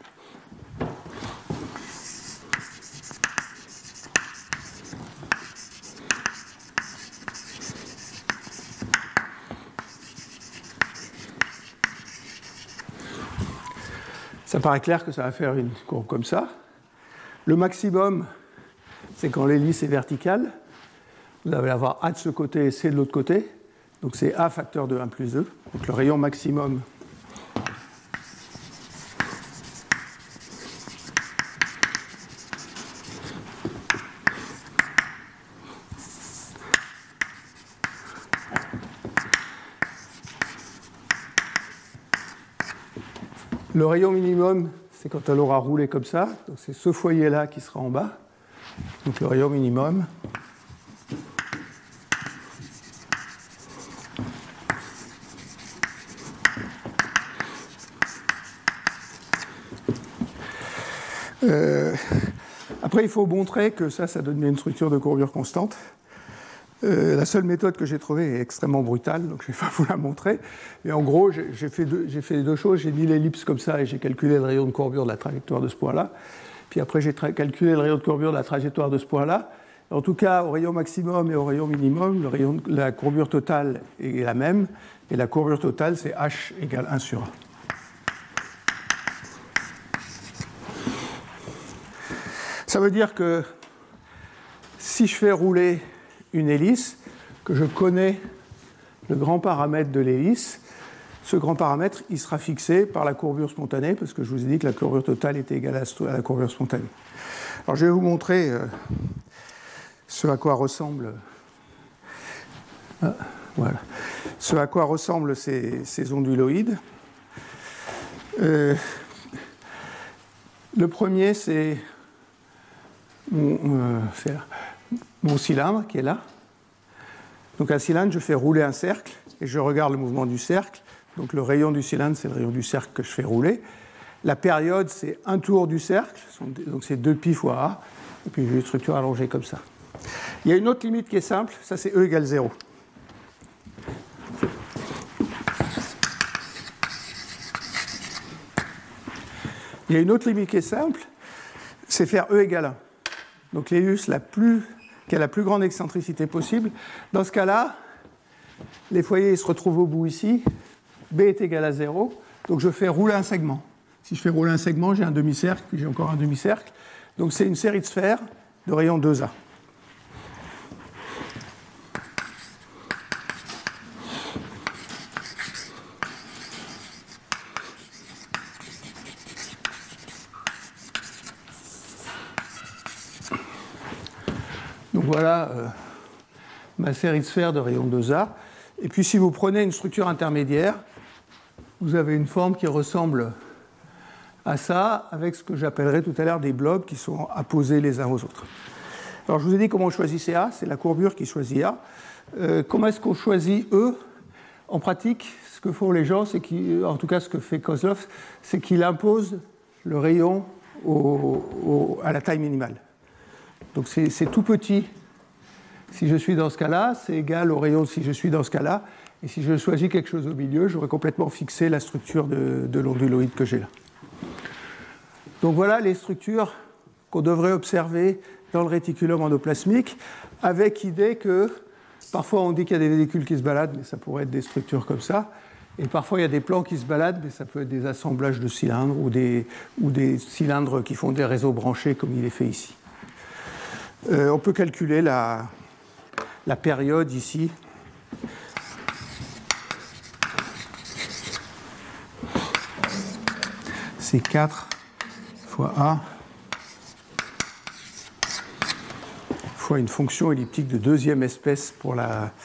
Ça paraît clair que ça va faire une courbe comme ça. Le maximum, c'est quand l'hélice est verticale. Vous allez avoir A de ce côté et C de l'autre côté. Donc c'est A facteur de 1 plus 2. Donc le rayon maximum. Le rayon minimum, c'est quand elle aura roulé comme ça. Donc c'est ce foyer-là qui sera en bas. Donc le rayon minimum. Après, il faut montrer que ça donne une structure de courbure constante. La seule méthode que j'ai trouvée est extrêmement brutale, donc je ne vais pas vous la montrer. Mais en gros, j'ai fait deux choses. J'ai mis l'ellipse comme ça et j'ai calculé le rayon de courbure de la trajectoire de ce point-là. Puis après, j'ai calculé le rayon de courbure de la trajectoire de ce point-là. En tout cas, au rayon maximum et au rayon minimum, la courbure totale est la même. Et la courbure totale, c'est H égale 1 sur A. Ça veut dire que si je fais rouler une hélice, que je connais le grand paramètre de l'hélice, ce grand paramètre, il sera fixé par la courbure spontanée, parce que je vous ai dit que la courbure totale était égale à la courbure spontanée. Alors je vais vous montrer ce à quoi ressemblent voilà, ce à quoi ressemblent ces onduloïdes. Le premier, c'est mon cylindre qui est là. Donc un cylindre, je fais rouler un cercle et je regarde le mouvement du cercle. Donc le rayon du cylindre, c'est le rayon du cercle que je fais rouler. La période, c'est un tour du cercle, donc c'est 2π fois A, et puis j'ai une structure allongée comme ça. Il y a une autre limite qui est simple, ça c'est E égale 0. Il y a une autre limite qui est simple, c'est faire E égale 1. Donc l'hélice qui a la plus grande excentricité possible. Dans ce cas-là, les foyers se retrouvent au bout ici, B est égal à 0, donc je fais rouler un segment. Si je fais rouler un segment, j'ai un demi-cercle, puis j'ai encore un demi-cercle. Donc c'est une série de sphères de rayon 2A. Donc voilà ma série de sphères de rayon 2A. Et puis si vous prenez une structure intermédiaire, vous avez une forme qui ressemble à ça, avec ce que j'appellerai tout à l'heure des blobs qui sont apposés les uns aux autres. Alors je vous ai dit comment on choisissait A, c'est la courbure qui choisit A. Comment est-ce qu'on choisit E? En pratique, ce que font les gens, en tout cas ce que fait Kozlov, c'est qu'il impose le rayon à la taille minimale. Donc c'est tout petit si je suis dans ce cas-là, c'est égal au rayon si je suis dans ce cas-là. Et si je choisis quelque chose au milieu, j'aurai complètement fixé la structure de l'onduloïde que j'ai là. Donc voilà les structures qu'on devrait observer dans le réticulum endoplasmique, avec l'idée que parfois on dit qu'il y a des vésicules qui se baladent, mais ça pourrait être des structures comme ça. Et parfois il y a des plans qui se baladent, mais ça peut être des assemblages de cylindres ou des cylindres qui font des réseaux branchés comme il est fait ici. On peut calculer la période ici. C'est 4 fois A fois une fonction elliptique de deuxième espèce pour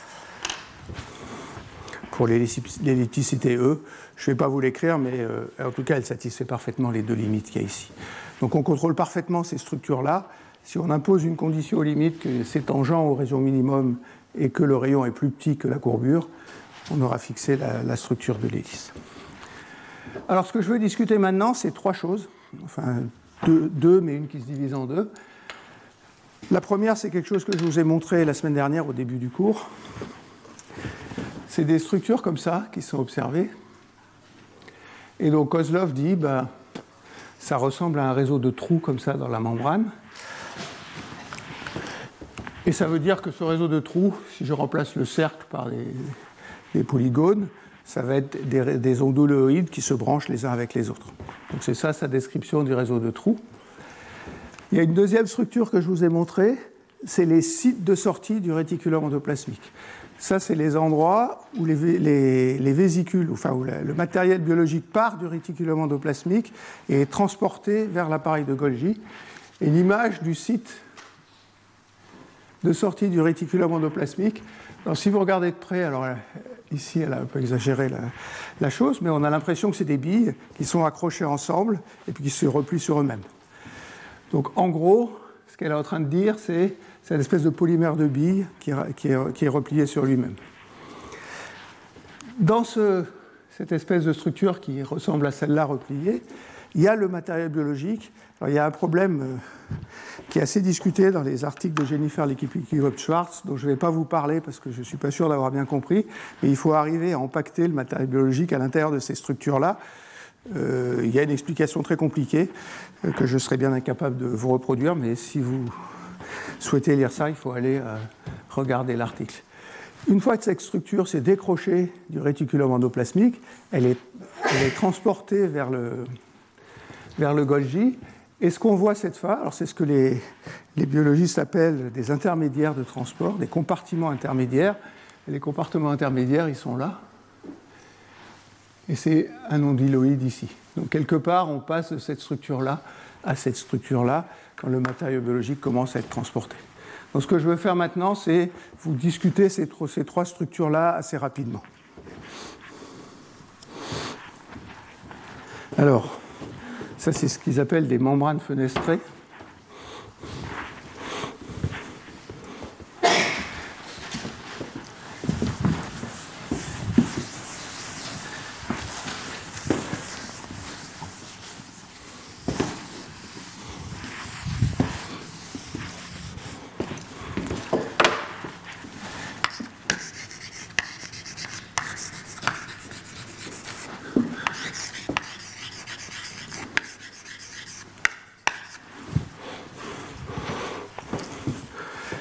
l'ellipticité E. Je ne vais pas vous l'écrire, mais en tout cas, elle satisfait parfaitement les deux limites qu'il y a ici. Donc on contrôle parfaitement ces structures-là. Si on impose une condition aux limites que c'est tangent au rayon minimum et que le rayon est plus petit que la courbure, on aura fixé la structure de l'hélice. Alors ce que je veux discuter maintenant, c'est trois choses, enfin deux, mais une qui se divise en deux. La première, c'est quelque chose que je vous ai montré la semaine dernière au début du cours. C'est des structures comme ça qui sont observées. Et donc Kozlov dit, ça ressemble à un réseau de trous comme ça dans la membrane. Et ça veut dire que ce réseau de trous, si je remplace le cercle par des polygones, ça va être des onduloïdes qui se branchent les uns avec les autres. Donc c'est ça sa description du réseau de trous. Il y a une deuxième structure que je vous ai montrée, c'est les sites de sortie du réticulum endoplasmique. Ça, c'est les endroits où les vésicules, enfin où le matériel biologique part du réticulum endoplasmique et est transporté vers l'appareil de Golgi. Et l'image du site de sortie du réticulum endoplasmique. Alors, si vous regardez de près, alors ici, elle a un peu exagéré la chose, mais on a l'impression que c'est des billes qui sont accrochées ensemble et puis qui se replient sur eux-mêmes. Donc, en gros, ce qu'elle est en train de dire, c'est une espèce de polymère de billes qui est replié sur lui-même. Dans cette espèce de structure qui ressemble à celle-là repliée, il y a le matériel biologique. Alors, il y a un problème qui est assez discuté dans les articles de Jennifer Lekipikiwab-Schwartz, dont je ne vais pas vous parler parce que je ne suis pas sûr d'avoir bien compris, mais il faut arriver à empaqueter le matériel biologique à l'intérieur de ces structures-là. Il y a une explication très compliquée que je serais bien incapable de vous reproduire, mais si vous souhaitez lire ça, il faut aller regarder l'article. Une fois que cette structure s'est décrochée du réticulum endoplasmique, elle est transportée vers le Golgi. Et ce qu'on voit cette fois, alors c'est ce que les biologistes appellent des intermédiaires de transport, des compartiments intermédiaires. Et les compartiments intermédiaires, ils sont là. Et c'est un onduloïde ici. Donc quelque part, on passe de cette structure-là à cette structure-là quand le matériau biologique commence à être transporté. Donc ce que je veux faire maintenant, c'est vous discuter ces trois structures-là assez rapidement. Alors, ça c'est ce qu'ils appellent des membranes fenestrées.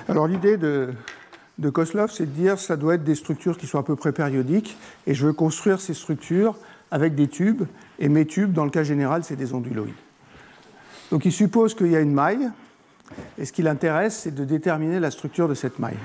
Alors l'idée de Kozlov, c'est de dire que ça doit être des structures qui sont à peu près périodiques, et je veux construire ces structures avec des tubes, et mes tubes, dans le cas général, c'est des onduloïdes. Donc il suppose qu'il y a une maille, et ce qui l'intéresse, c'est de déterminer la structure de cette maille.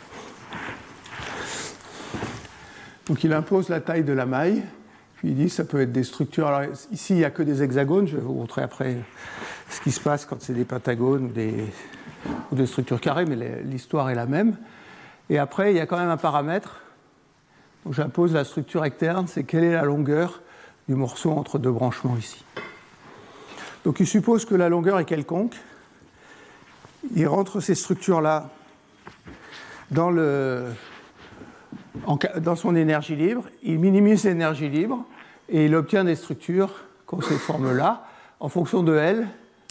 Donc il impose la taille de la maille, puis il dit que ça peut être des structures. Alors ici, il n'y a que des hexagones, je vais vous montrer après ce qui se passe quand c'est des pentagones ou des structures carrées, mais l'histoire est la même. Et après, il y a quand même un paramètre. Donc j'impose la structure externe, c'est quelle est la longueur du morceau entre deux branchements ici. Donc il suppose que la longueur est quelconque. Il rentre ces structures-là dans son énergie libre, il minimise l'énergie libre et il obtient des structures qui ont ces formes-là. En fonction de L,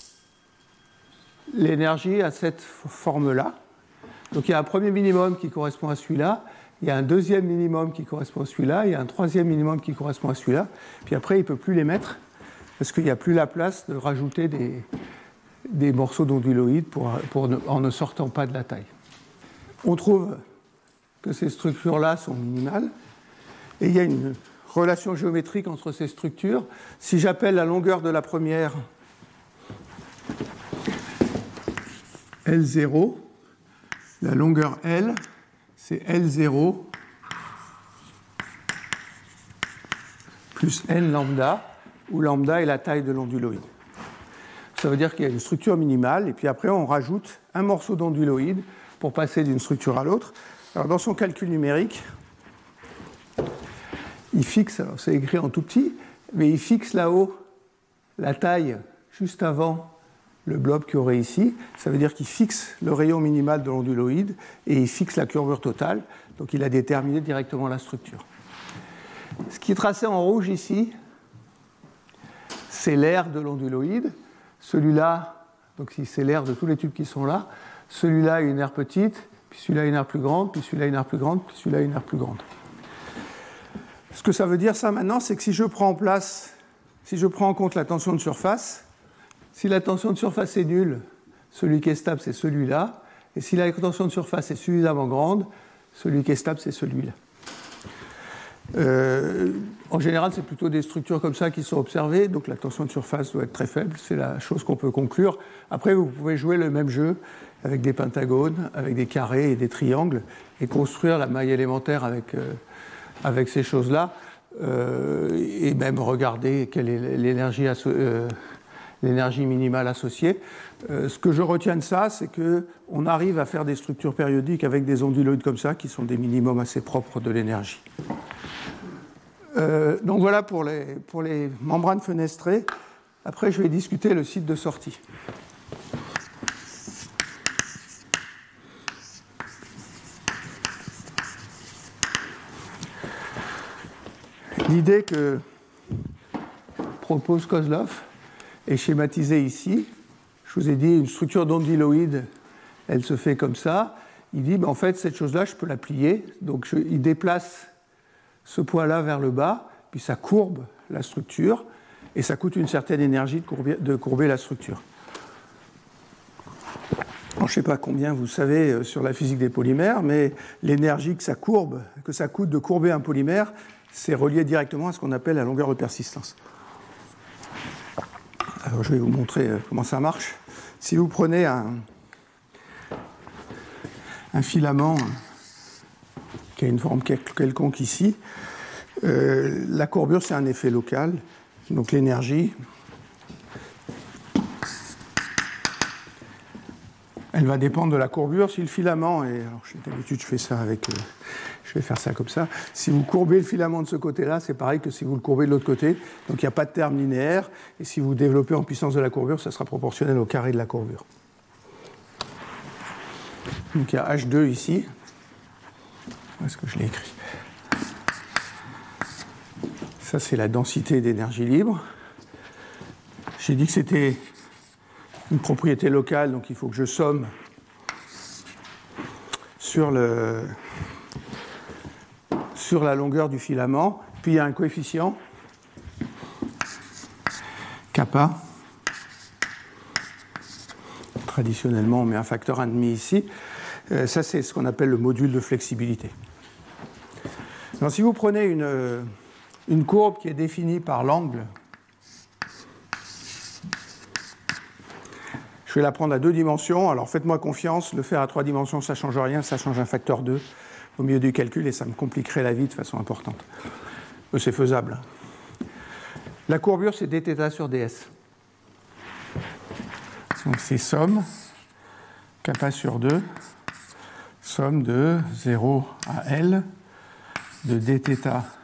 l'énergie a cette forme-là. Donc il y a un premier minimum qui correspond à celui-là, il y a un deuxième minimum qui correspond à celui-là, il y a un troisième minimum qui correspond à celui-là, puis après il ne peut plus les mettre parce qu'il n'y a plus la place de rajouter des morceaux d'onduloïdes en ne sortant pas de la taille. On trouve que ces structures-là sont minimales, et il y a une relation géométrique entre ces structures. Si j'appelle la longueur de la première L0, la longueur L, c'est L0 plus N lambda, où lambda est la taille de l'onduloïde. Ça veut dire qu'il y a une structure minimale, et puis après on rajoute un morceau d'onduloïde pour passer d'une structure à l'autre. Alors dans son calcul numérique, il fixe, alors c'est écrit en tout petit, mais il fixe là-haut la taille juste avant le blob qu'il y aurait ici. Ça veut dire qu'il fixe le rayon minimal de l'onduloïde et il fixe la courbure totale. Donc il a déterminé directement la structure. Ce qui est tracé en rouge ici, c'est l'aire de l'onduloïde. Celui-là, donc si c'est l'aire de tous les tubes qui sont là, celui-là a une aire petite, puis celui-là a une aire plus grande, puis celui-là a une aire plus grande, puis celui-là a une aire plus grande. Ce que ça veut dire, ça, maintenant, c'est que si je prends en compte la tension de surface, si la tension de surface est nulle, celui qui est stable, c'est celui-là, et si la tension de surface est suffisamment grande, celui qui est stable, c'est celui-là. En général, c'est plutôt des structures comme ça qui sont observées, donc la tension de surface doit être très faible, c'est la chose qu'on peut conclure. Après, vous pouvez jouer le même jeu avec des pentagones, avec des carrés et des triangles, et construire la maille élémentaire avec ces choses-là, et même regarder quelle est l'énergie minimale associée. Ce que je retiens de ça, c'est qu'on arrive à faire des structures périodiques avec des onduloïdes comme ça, qui sont des minimums assez propres de l'énergie. Donc voilà pour les membranes fenestrées. Après, je vais discuter le site de sortie. L'idée que propose Kozlov est schématisée ici. Je vous ai dit, une structure d'onduloïde, elle se fait comme ça. Il dit, en fait, cette chose-là, je peux la plier. Donc, il déplace ce poids-là vers le bas, puis ça courbe la structure, et ça coûte une certaine énergie de courber la structure. Alors, je ne sais pas combien vous savez sur la physique des polymères, mais l'énergie que ça coûte de courber un polymère, c'est relié directement à ce qu'on appelle la longueur de persistance. Alors, je vais vous montrer comment ça marche. Si vous prenez un filament qui a une forme quelconque ici, la courbure, c'est un effet local. Donc l'énergie, elle va dépendre de la courbure. Si le filament est... Alors, d'habitude, je fais ça je vais faire ça comme ça. Si vous courbez le filament de ce côté-là, c'est pareil que si vous le courbez de l'autre côté. Donc il n'y a pas de terme linéaire. Et si vous développez en puissance de la courbure, ça sera proportionnel au carré de la courbure. Donc il y a H2 ici. Où est-ce que je l'ai écrit ? Ça, c'est la densité d'énergie libre. J'ai dit que c'était une propriété locale, donc il faut que je somme sur la longueur du filament. Puis il y a un coefficient, kappa. Traditionnellement, on met un facteur 1,5 ici. Ça, c'est ce qu'on appelle le module de flexibilité. Donc, si vous prenez une courbe qui est définie par l'angle, je vais la prendre à 2 dimensions. Alors faites-moi confiance, le faire à 3 dimensions, ça ne change rien, ça change un facteur 2 au milieu du calcul et ça me compliquerait la vie de façon importante. Mais c'est faisable. La courbure, c'est dθ sur ds. Donc c'est somme, kappa sur 2, somme de 0 à L de dθ.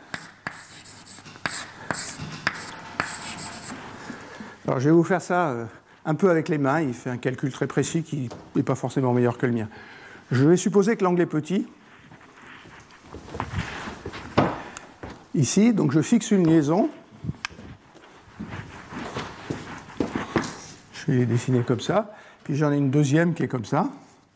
Alors je vais vous faire ça un peu avec les mains, il fait un calcul très précis qui n'est pas forcément meilleur que le mien. Je vais supposer que l'angle est petit. Ici, donc je fixe une liaison. Je vais les dessiner comme ça. Puis j'en ai une deuxième qui est comme ça.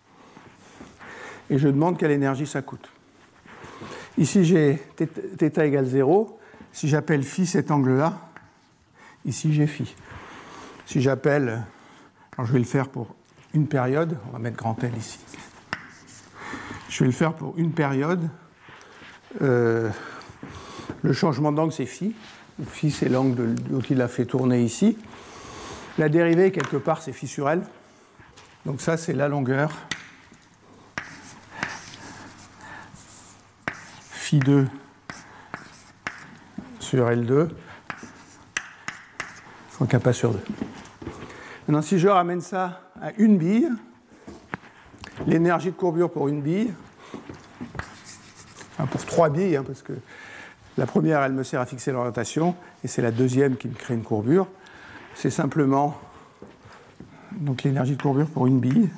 Et je demande quelle énergie ça coûte. Ici, j'ai θ égale 0. Si j'appelle phi cet angle-là, ici j'ai phi. Si j'appelle, alors je vais le faire pour une période, on va mettre grand L ici. Je vais le faire pour une période. Le changement d'angle, c'est phi. Phi, c'est l'angle qu'il a fait tourner ici. La dérivée, quelque part, c'est phi sur L. Donc ça, c'est la longueur phi 2 sur L2 fois kappa sur 2. Maintenant, si je ramène ça à une bille, l'énergie de courbure pour une bille, enfin pour 3 billes, parce que la première, elle me sert à fixer l'orientation, et c'est la deuxième qui me crée une courbure, c'est simplement donc l'énergie de courbure pour une bille.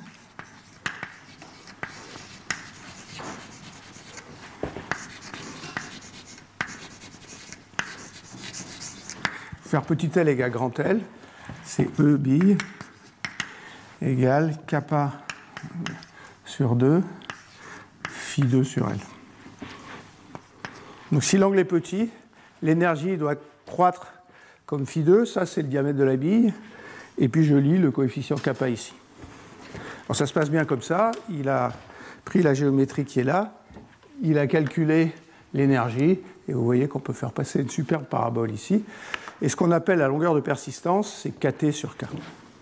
Faire petit L égale grand L, c'est E bille égale kappa sur 2 phi 2 sur L. Donc si l'angle est petit, l'énergie doit croître comme phi 2, ça c'est le diamètre de la bille, et puis je lis le coefficient kappa ici. Alors ça se passe bien comme ça, il a pris la géométrie qui est là, il a calculé l'énergie, et vous voyez qu'on peut faire passer une superbe parabole ici. Et ce qu'on appelle la longueur de persistance, c'est kT sur K.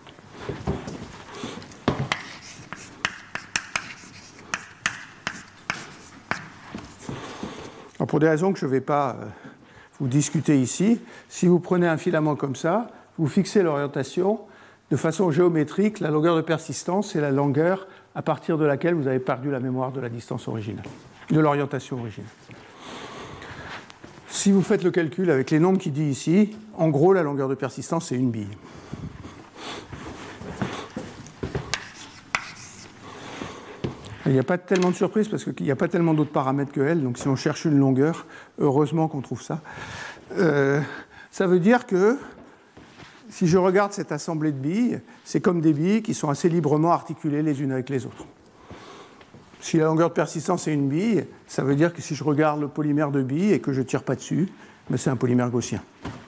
Alors pour des raisons que je ne vais pas vous discuter ici, si vous prenez un filament comme ça, vous fixez l'orientation de façon géométrique, la longueur de persistance, c'est la longueur à partir de laquelle vous avez perdu la mémoire de la distance originale, de l'orientation originale. Si vous faites le calcul avec les nombres qu'il dit ici, en gros, la longueur de persistance, c'est une bille. Il n'y a pas tellement de surprise parce qu'il n'y a pas tellement d'autres paramètres que L, donc si on cherche une longueur, heureusement qu'on trouve ça. Ça veut dire que si je regarde cette assemblée de billes, c'est comme des billes qui sont assez librement articulées les unes avec les autres. Si la longueur de persistance est une bille, ça veut dire que si je regarde le polymère de bille et que je ne tire pas dessus, ben c'est un polymère gaussien.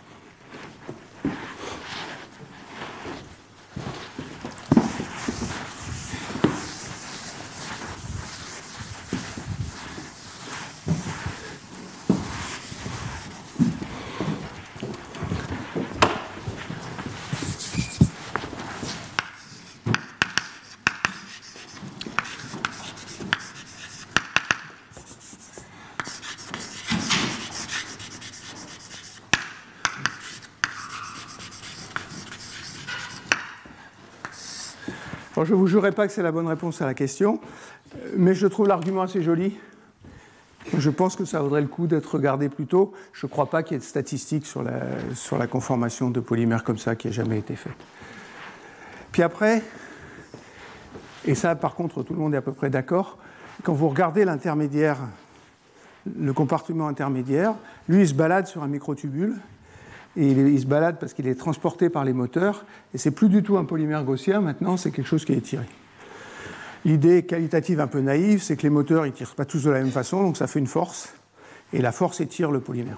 Alors, je ne vous jurerai pas que c'est la bonne réponse à la question, mais je trouve l'argument assez joli. Je pense que ça vaudrait le coup d'être regardé plus tôt. Je ne crois pas qu'il y ait de statistiques sur la conformation de polymères comme ça qui ait jamais été faite. Puis après, et ça par contre tout le monde est à peu près d'accord, quand vous regardez l'intermédiaire, le compartiment intermédiaire, lui il se balade sur un microtubule, et il se balade parce qu'il est transporté par les moteurs, et c'est plus du tout un polymère gaussien, maintenant c'est quelque chose qui est étiré. L'idée qualitative un peu naïve, c'est que les moteurs ne tirent pas tous de la même façon, donc ça fait une force, et la force étire le polymère.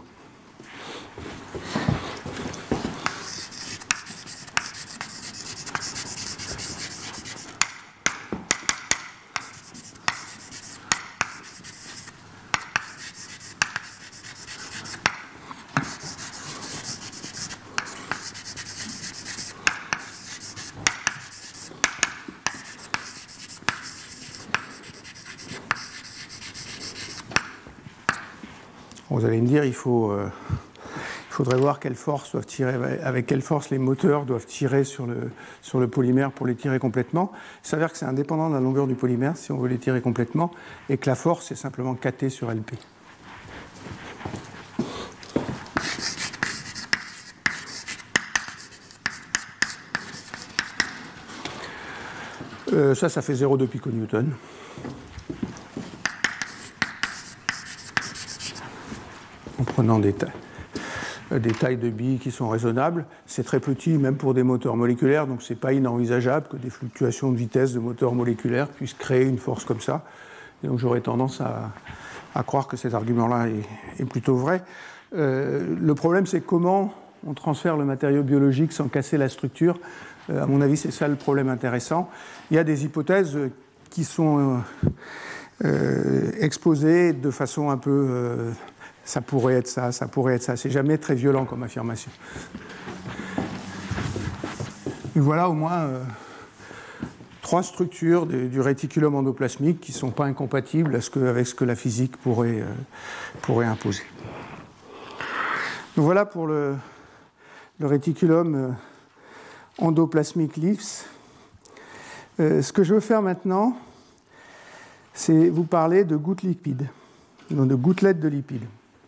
Vous allez me dire, il faudrait voir avec quelle force les moteurs doivent tirer sur le polymère pour les tirer complètement. Il s'avère que c'est indépendant de la longueur du polymère si on veut les tirer complètement, et que la force est simplement KT sur LP. Ça fait 0,2 piconewton. En prenant des tailles de billes qui sont raisonnables. C'est très petit, même pour des moteurs moléculaires, donc ce n'est pas inenvisageable que des fluctuations de vitesse de moteurs moléculaires puissent créer une force comme ça. Et donc j'aurais tendance à croire que cet argument-là est plutôt vrai. Le problème, c'est comment on transfère le matériau biologique sans casser la structure. À mon avis, c'est ça le problème intéressant. Il y a des hypothèses qui sont exposées de façon un peu... ça pourrait être ça, ça pourrait être ça. C'est jamais très violent comme affirmation. Et voilà au moins 3 structures du réticulum endoplasmique qui ne sont pas incompatibles avec ce que la physique pourrait imposer. Donc voilà pour le réticulum endoplasmique LIFS. Ce que je veux faire maintenant, c'est vous parler de gouttes lipides, non, de gouttelettes de lipides.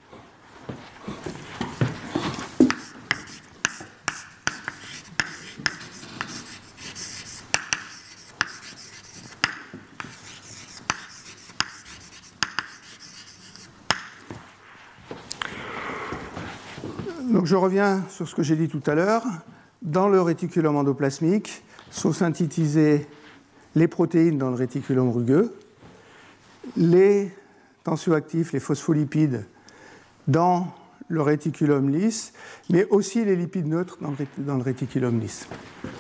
Donc je reviens sur ce que j'ai dit tout à l'heure. Dans le réticulum endoplasmique sont synthétisées les protéines dans le réticulum rugueux, les tensioactifs, les phospholipides dans le réticulum lisse, mais aussi les lipides neutres dans le réticulum lisse.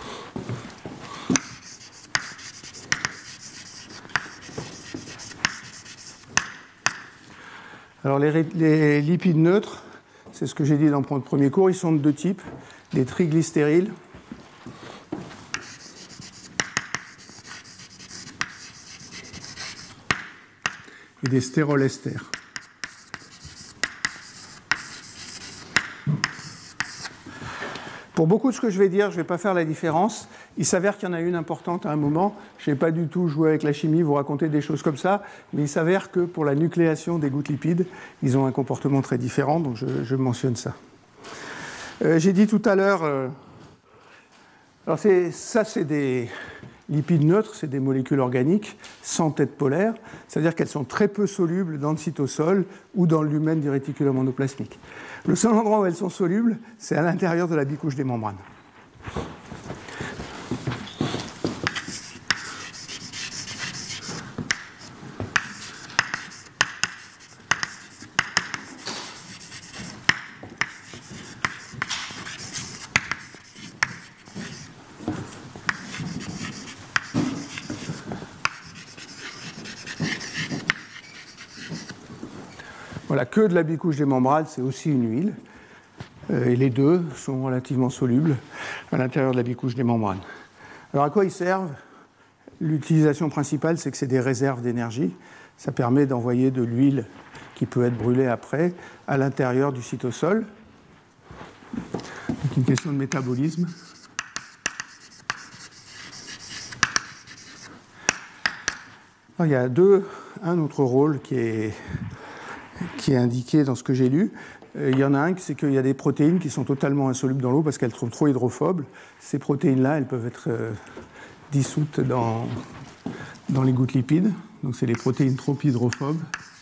Alors les lipides neutres, c'est ce que j'ai dit dans le premier cours, ils sont de 2 types, des triglycérides et des stérolesters. Pour beaucoup de ce que je vais dire, je ne vais pas faire la différence. Il s'avère qu'il y en a une importante à un moment. Je n'ai pas du tout joué avec la chimie, vous raconter des choses comme ça, mais il s'avère que pour la nucléation des gouttes lipides, ils ont un comportement très différent, donc je mentionne ça. J'ai dit tout à l'heure, alors c'est des lipides neutres, c'est des molécules organiques sans tête polaire, c'est-à-dire qu'elles sont très peu solubles dans le cytosol ou dans le lumen du réticulum endoplasmique. Le seul endroit où elles sont solubles, c'est à l'intérieur de la bicouche des membranes. La queue de la bicouche des membranes, c'est aussi une huile. Et les deux sont relativement solubles à l'intérieur de la bicouche des membranes. Alors à quoi ils servent ? L'utilisation principale, c'est que c'est des réserves d'énergie. Ça permet d'envoyer de l'huile qui peut être brûlée après à l'intérieur du cytosol. Donc une question de métabolisme. Alors, il y a un autre rôle qui est indiqué dans ce que j'ai lu. Il y en a un, c'est qu'il y a des protéines qui sont totalement insolubles dans l'eau parce qu'elles sont trop hydrophobes. Ces protéines-là, elles peuvent être dissoutes dans les gouttes lipides. Donc c'est les protéines trop hydrophobes.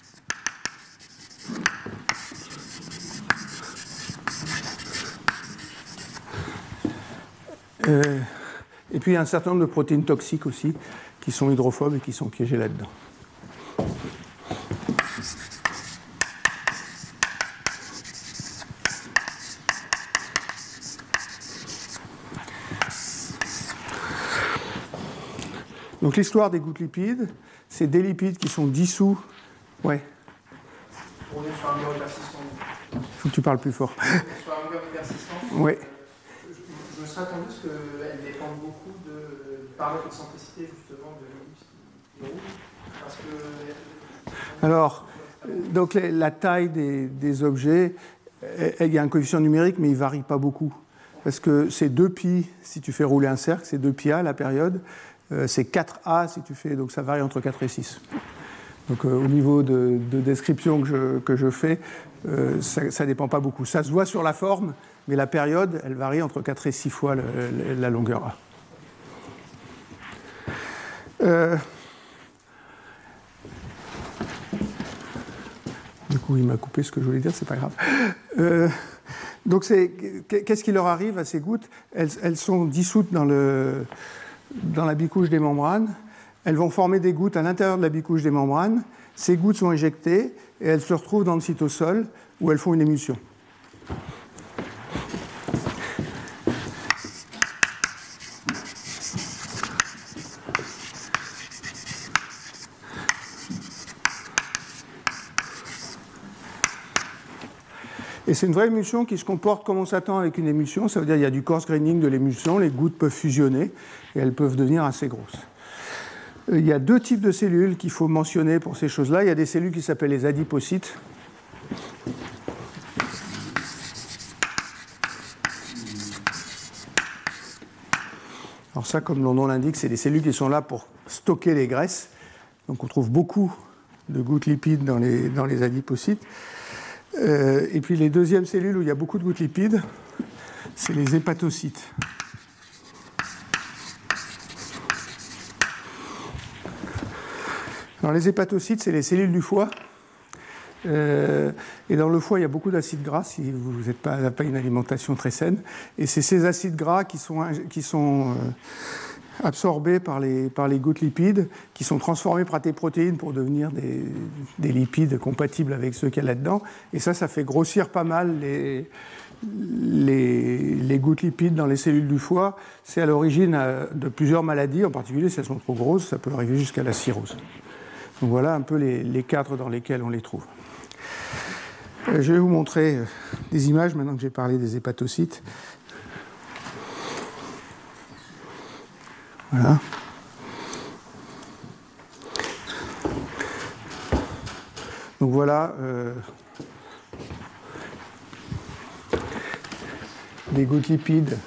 Et puis il y a un certain nombre de protéines toxiques aussi qui sont hydrophobes et qui sont piégées là-dedans. Donc l'histoire des gouttes lipides, c'est des lipides qui sont dissous. Ouais. On est sur un mur persistant. Il faut que tu parles plus fort. On est sur un mur persistant. Oui. Je me serais attendu parce qu'elles dépendent beaucoup du paramètre de centricité justement de l'ellipse qui roule. Parce que... Alors, Donc la taille des objets, il y a un coefficient numérique, mais il ne varie pas beaucoup. Parce que c'est 2π si tu fais rouler un cercle, c'est 2πa la période, c'est 4a si tu fais, donc ça varie entre 4 et 6. Donc au niveau de description que je fais, ça ne dépend pas beaucoup. Ça se voit sur la forme, mais la période, elle varie entre 4 et 6 fois la longueur A. Du coup, il m'a coupé ce que je voulais dire, c'est pas grave. Donc, qu'est-ce qui leur arrive à ces gouttes ? Elles sont dissoutes dans la bicouche des membranes. Elles vont former des gouttes à l'intérieur de la bicouche des membranes. Ces gouttes sont éjectées et elles se retrouvent dans le cytosol où elles font une émulsion. Et c'est une vraie émulsion qui se comporte comme on s'attend avec une émulsion. Ça veut dire qu'il y a du coarse graining de l'émulsion, les gouttes peuvent fusionner et elles peuvent devenir assez grosses. Il y a deux types de cellules qu'il faut mentionner pour ces choses-là. Il y a des cellules qui s'appellent les adipocytes. Alors ça, comme leur nom l'indique, c'est des cellules qui sont là pour stocker les graisses. Donc on trouve beaucoup de gouttes lipides dans les adipocytes. Et puis les deuxièmes cellules où il y a beaucoup de gouttes lipides, c'est les hépatocytes. Alors les hépatocytes, c'est les cellules du foie. Et dans le foie, il y a beaucoup d'acides gras si vous n'avez pas une alimentation très saine. Et c'est ces acides gras qui sont absorbés par les gouttes lipides, qui sont transformés par tes protéines pour devenir des lipides compatibles avec ceux qu'il y a là-dedans. Et ça fait grossir pas mal les gouttes lipides dans les cellules du foie. C'est à l'origine de plusieurs maladies, en particulier si elles sont trop grosses, ça peut arriver jusqu'à la cirrhose. Donc voilà un peu les cadres dans lesquels on les trouve. Je vais vous montrer des images maintenant que j'ai parlé des hépatocytes. Voilà. Donc voilà des gouttes lipides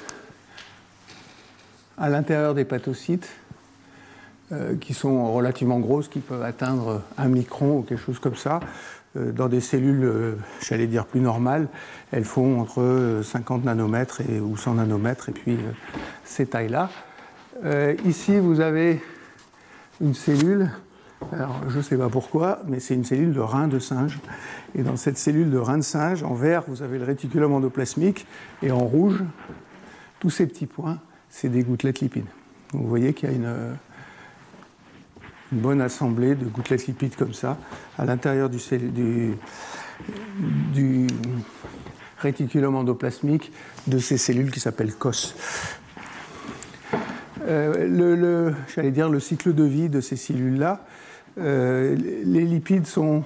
à l'intérieur des hépatocytes qui sont relativement grosses, qui peuvent atteindre 1 micron ou quelque chose comme ça. Dans des cellules, j'allais dire plus normales, elles font entre 50 nanomètres ou 100 nanomètres, et puis ces tailles-là. Ici, vous avez une cellule, alors je ne sais pas pourquoi, mais c'est une cellule de rein de singe. Et dans cette cellule de rein de singe, en vert, vous avez le réticulum endoplasmique, et en rouge, tous ces petits points, c'est des gouttelettes lipides. Donc vous voyez qu'il y a une bonne assemblée de gouttelettes lipides comme ça, à l'intérieur du réticulum endoplasmique de ces cellules qui s'appellent COS. J'allais dire le cycle de vie de ces cellules-là, les lipides sont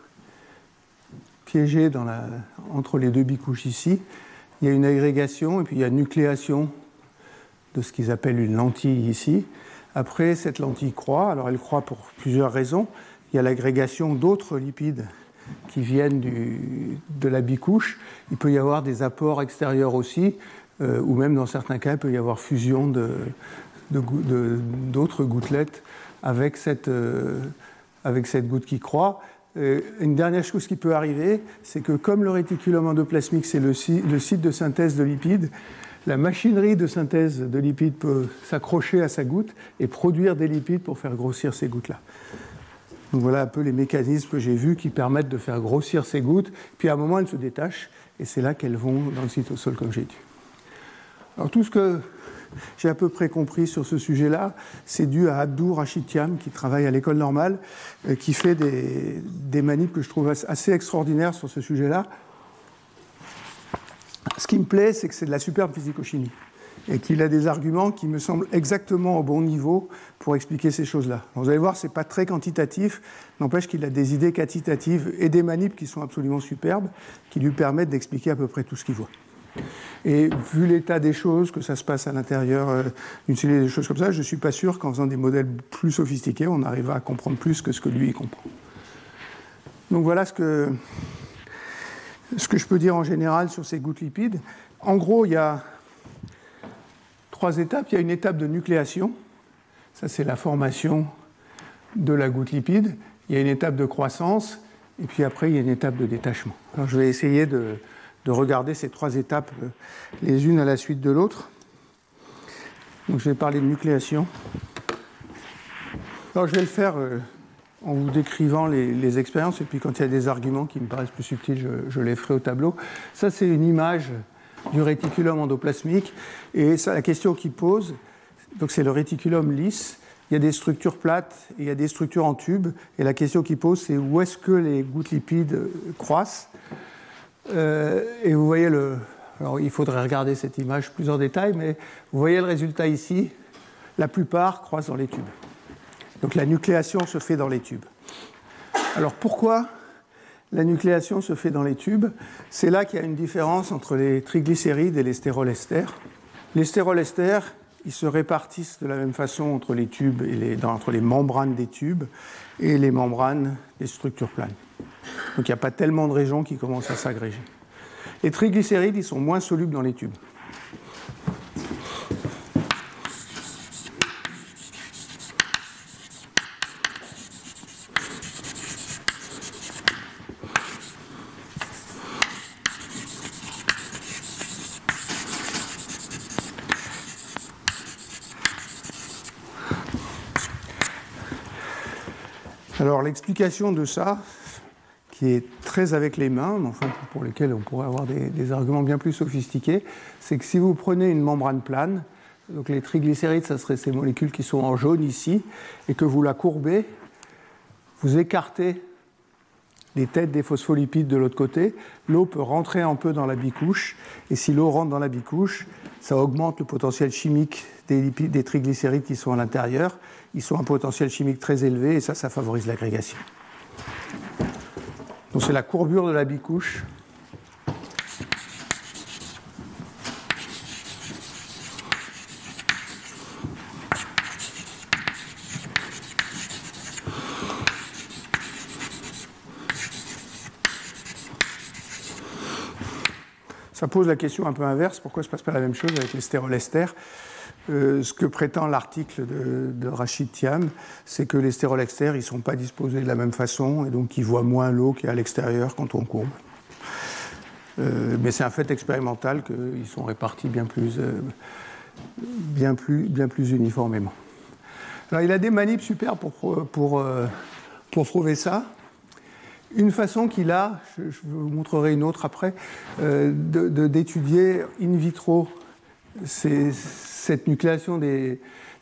piégés entre les deux bicouches ici. Il y a une agrégation et puis il y a une nucléation de ce qu'ils appellent une lentille ici. Après, cette lentille croît. Alors elle croît pour plusieurs raisons. Il y a l'agrégation d'autres lipides qui viennent de la bicouche. Il peut y avoir des apports extérieurs aussi, ou même dans certains cas, il peut y avoir fusion d'autres gouttelettes avec cette goutte qui croît. Une dernière chose qui peut arriver, c'est que comme le réticulum endoplasmique, c'est le site de synthèse de lipides, la machinerie de synthèse de lipides peut s'accrocher à sa goutte et produire des lipides pour faire grossir ces gouttes-là. Donc voilà un peu les mécanismes que j'ai vus qui permettent de faire grossir ces gouttes. Puis à un moment, elles se détachent et c'est là qu'elles vont dans le cytosol, comme j'ai dit. Alors tout ce que j'ai à peu près compris sur ce sujet-là, c'est dû à Abdou Rachitiam, qui travaille à l'école normale, qui fait des manips que je trouve assez extraordinaires sur ce sujet-là. Ce qui me plaît, c'est que c'est de la superbe physico-chimie et qu'il a des arguments qui me semblent exactement au bon niveau pour expliquer ces choses-là. Alors vous allez voir, ce n'est pas très quantitatif, n'empêche qu'il a des idées quantitatives et des manips qui sont absolument superbes, qui lui permettent d'expliquer à peu près tout ce qu'il voit. Et vu l'état des choses, que ça se passe à l'intérieur d'une cellule, des choses comme ça, je ne suis pas sûr qu'en faisant des modèles plus sophistiqués, on arrivera à comprendre plus que ce que lui comprend. Donc voilà ce que je peux dire en général sur ces gouttes lipides. En gros, il y a 3 étapes. Il y a une étape de nucléation. Ça, c'est la formation de la goutte lipide. Il y a une étape de croissance. Et puis après, il y a une étape de détachement. Alors, je vais essayer de regarder ces 3 étapes les unes à la suite de l'autre. Donc, je vais parler de nucléation. Alors, je vais le faire en vous décrivant les expériences. Et puis, quand il y a des arguments qui me paraissent plus subtils, je les ferai au tableau. Ça, c'est une image du réticulum endoplasmique. Et ça, la question qu'il pose, donc c'est le réticulum lisse. Il y a des structures plates et il y a des structures en tube. Et la question qu'il pose, c'est où est-ce que les gouttes lipides croissent. Et vous voyez alors il faudrait regarder cette image plus en détail, mais vous voyez le résultat ici. La plupart croissent dans les tubes. Donc la nucléation se fait dans les tubes. Alors pourquoi la nucléation se fait dans les tubes? C'est là qu'il y a une différence entre les triglycérides et les stérolesters. Les stérolesters, ils se répartissent de la même façon entre les tubes et entre les membranes des tubes et les membranes des structures planes. Donc il n'y a pas tellement de régions qui commencent à s'agréger. Les triglycérides, ils sont moins solubles dans les tubes. Alors l'explication de ça, qui est très avec les mains, mais enfin pour lesquels on pourrait avoir des arguments bien plus sophistiqués, c'est que si vous prenez une membrane plane, donc les triglycérides, ça serait ces molécules qui sont en jaune ici, et que vous la courbez, vous écartez les têtes des phospholipides de l'autre côté, l'eau peut rentrer un peu dans la bicouche, et si l'eau rentre dans la bicouche, ça augmente le potentiel chimique des triglycérides qui sont à l'intérieur. Ils ont un potentiel chimique très élevé, et ça favorise l'agrégation. Donc c'est la courbure de la bicouche. Ça pose la question un peu inverse, pourquoi ne se passe pas la même chose avec les stérolesters? Ce que prétend l'article de Rachid Thiam, c'est que les stérolesters, ils ne sont pas disposés de la même façon, et donc ils voient moins l'eau qui est à l'extérieur quand on courbe. Mais c'est un fait expérimental qu'ils sont répartis bien plus uniformément. Alors il a des manips super pour prouver ça. Une façon qu'il a, je vous montrerai une autre après, d'étudier in vitro cette nucléation des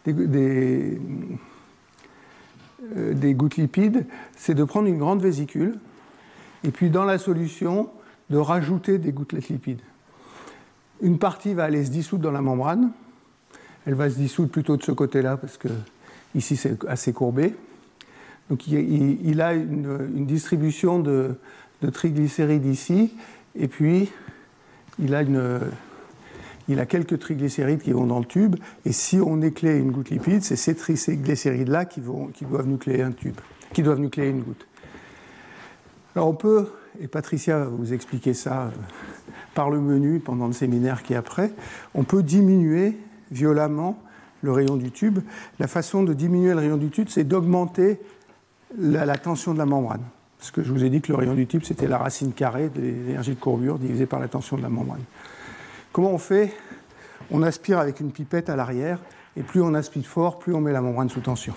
gouttes lipides, c'est de prendre une grande vésicule et puis dans la solution de rajouter des gouttelettes lipides. Une partie va aller se dissoudre dans la membrane, elle va se dissoudre plutôt de ce côté-là parce que ici c'est assez courbé. Donc il a une distribution de triglycérides ici, et puis il a quelques triglycérides qui vont dans le tube, et si on éclait une goutte lipide, c'est ces triglycérides-là qui doivent nucléer un tube, qui doivent nucléer une goutte. Alors on peut, et Patricia va vous expliquer ça par le menu pendant le séminaire qui est après, on peut diminuer violemment le rayon du tube. La façon de diminuer le rayon du tube, c'est d'augmenter la tension de la membrane. Parce que je vous ai dit que le rayon du tube, c'était la racine carrée de l'énergie de courbure divisée par la tension de la membrane. Comment on fait? On aspire avec une pipette à l'arrière, et plus on aspire fort, plus on met la membrane sous tension.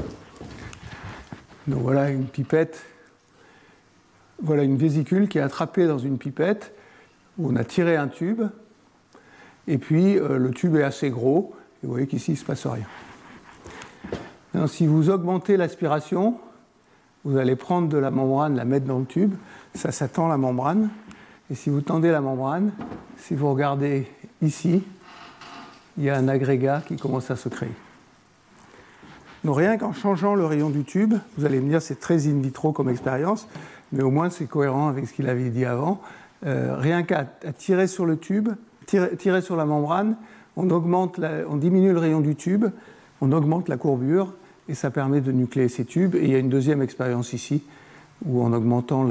Donc voilà une pipette, voilà une vésicule qui est attrapée dans une pipette, où on a tiré un tube, et puis le tube est assez gros, et vous voyez qu'ici il ne se passe rien. Alors, si vous augmentez l'aspiration, vous allez prendre de la membrane, la mettre dans le tube, ça tend la membrane, et si vous tendez la membrane, si vous regardez ici, il y a un agrégat qui commence à se créer. Donc rien qu'en changeant le rayon du tube, vous allez me dire c'est très in vitro comme expérience, mais au moins c'est cohérent avec ce qu'il avait dit avant. Rien qu'à tirer sur le tube, tirer sur la membrane, on diminue le rayon du tube, on augmente la courbure, et ça permet de nucléer ces tubes. Et il y a une deuxième expérience ici où en augmentant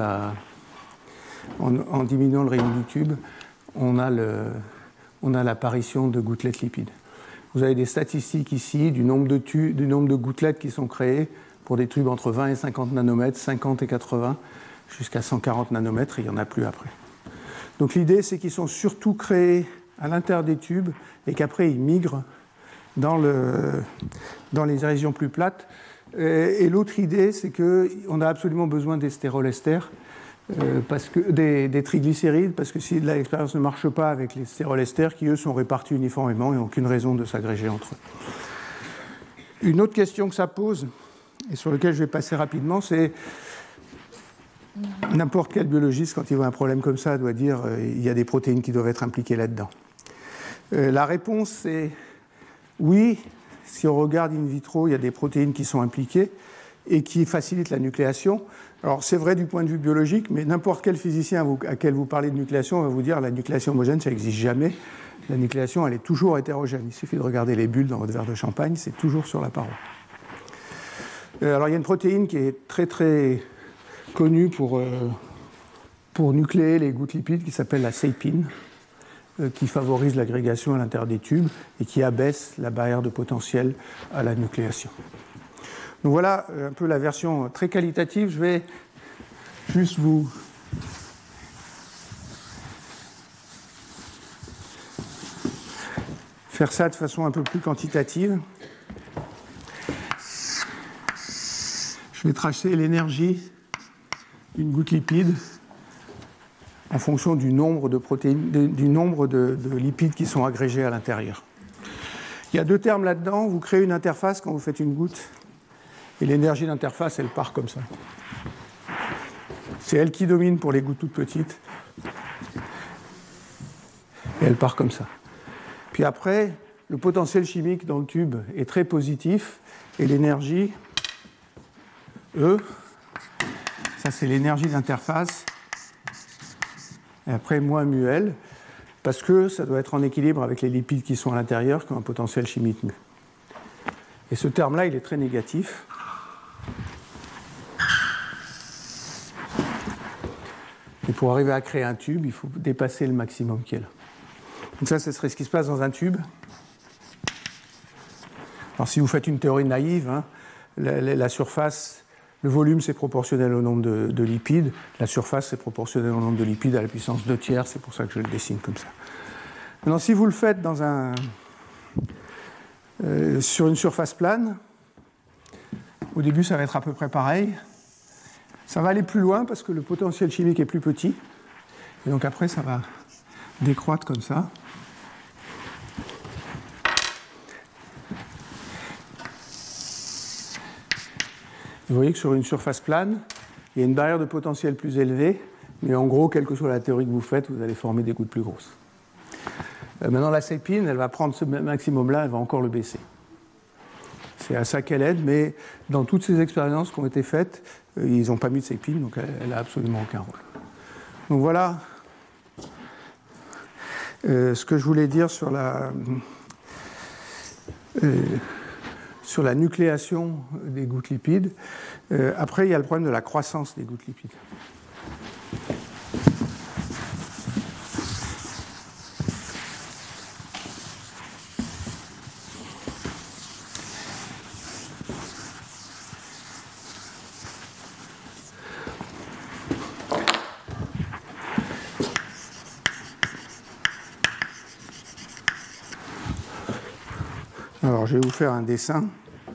en diminuant le rayon du tube, on a l'apparition de gouttelettes lipides. Vous avez des statistiques ici du nombre de gouttelettes qui sont créées pour des tubes entre 20 et 50 nanomètres, 50 et 80, jusqu'à 140 nanomètres, et il n'y en a plus après. Donc l'idée, c'est qu'ils sont surtout créés à l'intérieur des tubes et qu'après, ils migrent dans les régions plus plates. Et l'autre idée, c'est qu'on a absolument besoin des stérolesters, des triglycérides, parce que si l'expérience ne marche pas avec les stérolesters, qui eux sont répartis uniformément et n'ont aucune raison de s'agréger entre eux. Une autre question que ça pose, et sur laquelle je vais passer rapidement, c'est n'importe quel biologiste, quand il voit un problème comme ça, doit dire il y a des protéines qui doivent être impliquées là-dedans. La réponse est oui, si on regarde in vitro, il y a des protéines qui sont impliquées et qui facilitent la nucléation. Alors c'est vrai du point de vue biologique, mais n'importe quel physicien à quel vous parlez de nucléation va vous dire la nucléation homogène, ça n'existe jamais. La nucléation, elle est toujours hétérogène. Il suffit de regarder les bulles dans votre verre de champagne, c'est toujours sur la paroi. Alors il y a une protéine qui est très très connue pour nucléer les gouttes lipides, qui s'appelle la seipine, qui favorise l'agrégation à l'intérieur des tubes et qui abaisse la barrière de potentiel à la nucléation. Donc voilà un peu la version très qualitative. Je vais juste vous faire ça de façon un peu plus quantitative. Je vais tracer l'énergie d'une goutte lipide en fonction du nombre de protéines, du nombre de lipides qui sont agrégés à l'intérieur. Il y a deux termes là-dedans. Vous créez une interface quand vous faites une goutte, et l'énergie d'interface, elle part comme ça. C'est elle qui domine pour les gouttes toutes petites, et elle part comme ça. Puis après, le potentiel chimique dans le tube est très positif, et l'énergie, E, ça c'est l'énergie d'interface, et après moins mu L, parce que ça doit être en équilibre avec les lipides qui sont à l'intérieur, qui ont un potentiel chimique mu. Et ce terme-là, il est très négatif. Et pour arriver à créer un tube, il faut dépasser le maximum qui est là. Donc ça, ce serait ce qui se passe dans un tube. Alors si vous faites une théorie naïve, hein, la surface, le volume, c'est proportionnel au nombre de lipides. La surface, c'est proportionnel au nombre de lipides à la puissance 2/3. C'est pour ça que je le dessine comme ça. Maintenant, si vous le faites sur une surface plane, au début, ça va être à peu près pareil. Ça va aller plus loin parce que le potentiel chimique est plus petit. Et donc après, ça va décroître comme ça. Vous voyez que sur une surface plane, il y a une barrière de potentiel plus élevée, mais en gros, quelle que soit la théorie que vous faites, vous allez former des gouttes plus grosses. Maintenant, la seipine, elle va prendre ce maximum-là, elle va encore le baisser. C'est à ça qu'elle aide, mais dans toutes ces expériences qui ont été faites, ils n'ont pas mis de seipine, donc elle n'a absolument aucun rôle. Donc voilà ce que je voulais dire sur la nucléation des gouttes lipides. Après, il y a le problème de la croissance des gouttes lipides. Alors, je vais vous faire un dessin.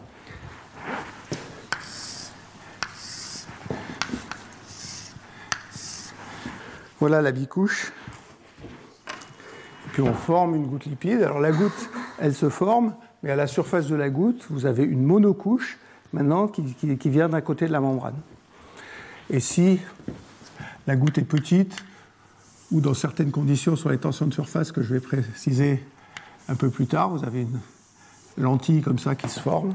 Voilà la bicouche. Puis on forme une goutte lipide. Alors la goutte, elle se forme, mais à la surface de la goutte, vous avez une monocouche maintenant qui vient d'un côté de la membrane. Et si la goutte est petite, ou dans certaines conditions sur les tensions de surface que je vais préciser un peu plus tard, vous avez une lentille comme ça qui se forme.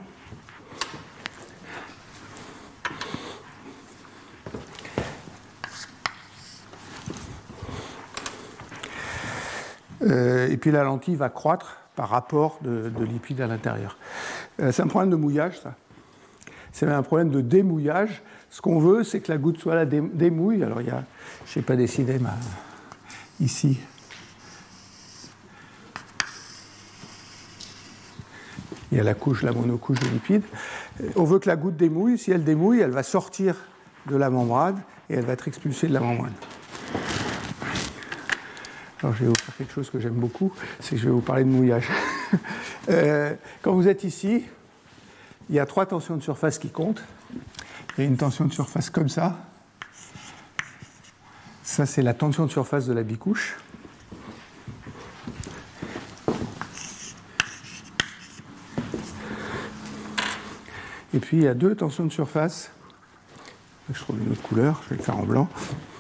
Et puis la lentille va croître par rapport de lipides à l'intérieur. C'est un problème de mouillage, ça. C'est un problème de démouillage. ce qu'on veut, c'est que la goutte soit là démouille. Alors, je n'ai pas dessiné ici. Il y a la monocouche de lipides. On veut que la goutte démouille. Si elle démouille, elle va sortir de la membrane et elle va être expulsée de la membrane. Alors, je vais vous faire quelque chose que j'aime beaucoup, c'est que je vais vous parler de mouillage. Quand vous êtes ici, il y a 3 tensions de surface qui comptent. Il y a une tension de surface comme ça. Ça, c'est la tension de surface de la bicouche. Et puis, il y a 2 tensions de surface. Je trouve une autre couleur, je vais le faire en blanc.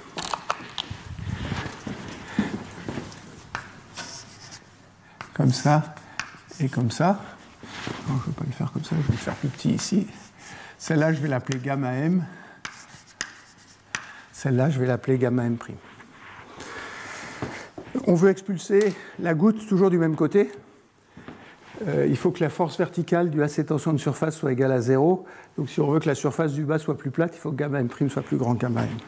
Comme ça et comme ça. Non, je ne vais pas le faire comme ça, je vais le faire plus petit ici. Celle-là, je vais l'appeler gamma M. Celle-là, je vais l'appeler gamma M'. On veut expulser la goutte toujours du même côté. Il faut que la force verticale due à ces tensions de surface soit égale à 0. Donc si on veut que la surface du bas soit plus plate, il faut que gamma M' soit plus grand que gamma M.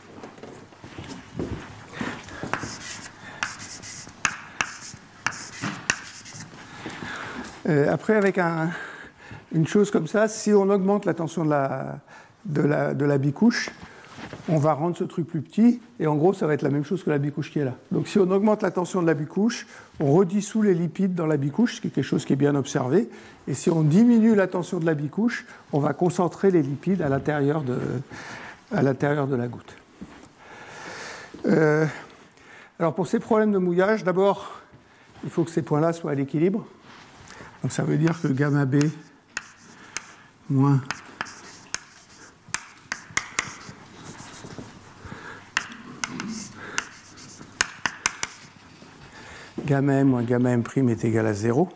Après, avec une chose comme ça, si on augmente la tension de la bicouche, on va rendre ce truc plus petit, et en gros, ça va être la même chose que la bicouche qui est là. Donc si on augmente la tension de la bicouche, on redissout les lipides dans la bicouche, ce qui est quelque chose qui est bien observé, et si on diminue la tension de la bicouche, on va concentrer les lipides à l'intérieur de la goutte. Alors pour ces problèmes de mouillage, d'abord, il faut que ces points-là soient à l'équilibre. Donc ça veut dire que gamma B moins gamma M moins gamma M' est égal à 0.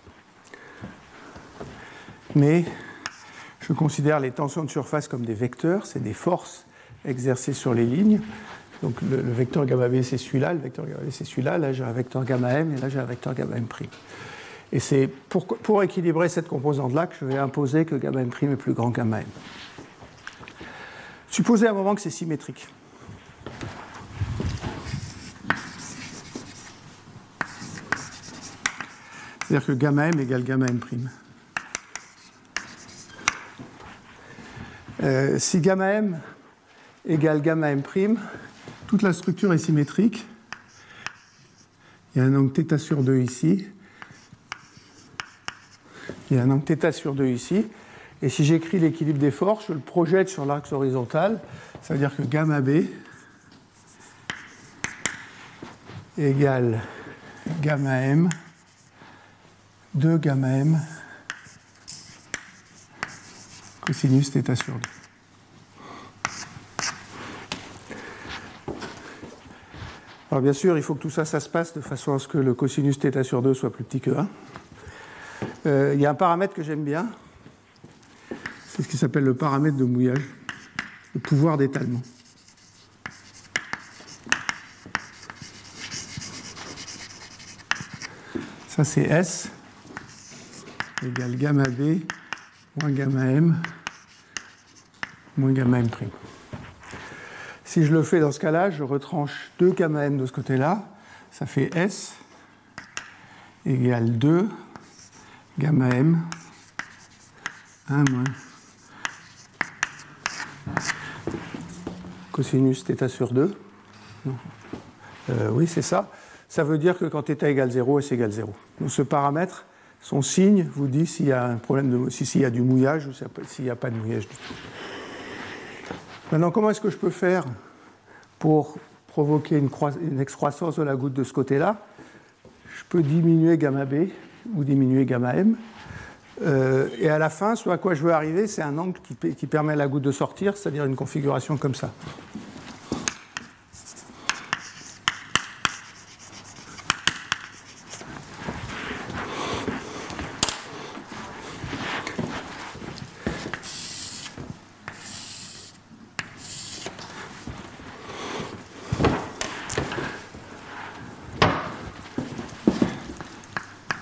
Mais je considère les tensions de surface comme des vecteurs, c'est des forces exercées sur les lignes. Donc le vecteur gamma B c'est celui-là, le vecteur gamma B c'est celui-là, là j'ai un vecteur gamma M et là j'ai un vecteur gamma M'. Et c'est pour équilibrer cette composante-là que je vais imposer que gamma M' est plus grand que gamma M. Supposez à un moment que c'est symétrique. C'est-à-dire que gamma M égale gamma M'. Si gamma M égale gamma M', toute la structure est symétrique. Il y a un angle θ sur 2 ici. Il y a un angle θ sur 2 ici. Et si j'écris l'équilibre des forces, je le projette sur l'axe horizontal. Ça veut dire que gamma B égale gamma M 2 gamma M cosinus θ sur 2. Alors bien sûr, il faut que tout ça se passe de façon à ce que le cosinus θ sur 2 soit plus petit que 1. Il y a un paramètre que j'aime bien, c'est ce qui s'appelle le paramètre de mouillage, le pouvoir d'étalement. Ça c'est S égale gamma B moins gamma M moins gamma M'. Si je le fais dans ce cas-là, je retranche 2 gamma M de ce côté-là, ça fait S égale 2 gamma M 1 moins cosinus θ sur 2. Non. Oui, c'est ça. Ça veut dire que quand θ égale 0, S égale 0. Donc ce paramètre, son signe, vous dit s'il y a un problème s'il y a du mouillage ou s'il n'y a pas de mouillage du tout. Maintenant, comment est-ce que je peux faire pour provoquer une excroissance de la goutte de ce côté-là? Je peux diminuer gamma B ou diminuer gamma M. Et à la fin, ce à quoi je veux arriver, c'est un angle qui permet à la goutte de sortir, c'est-à-dire une configuration comme ça.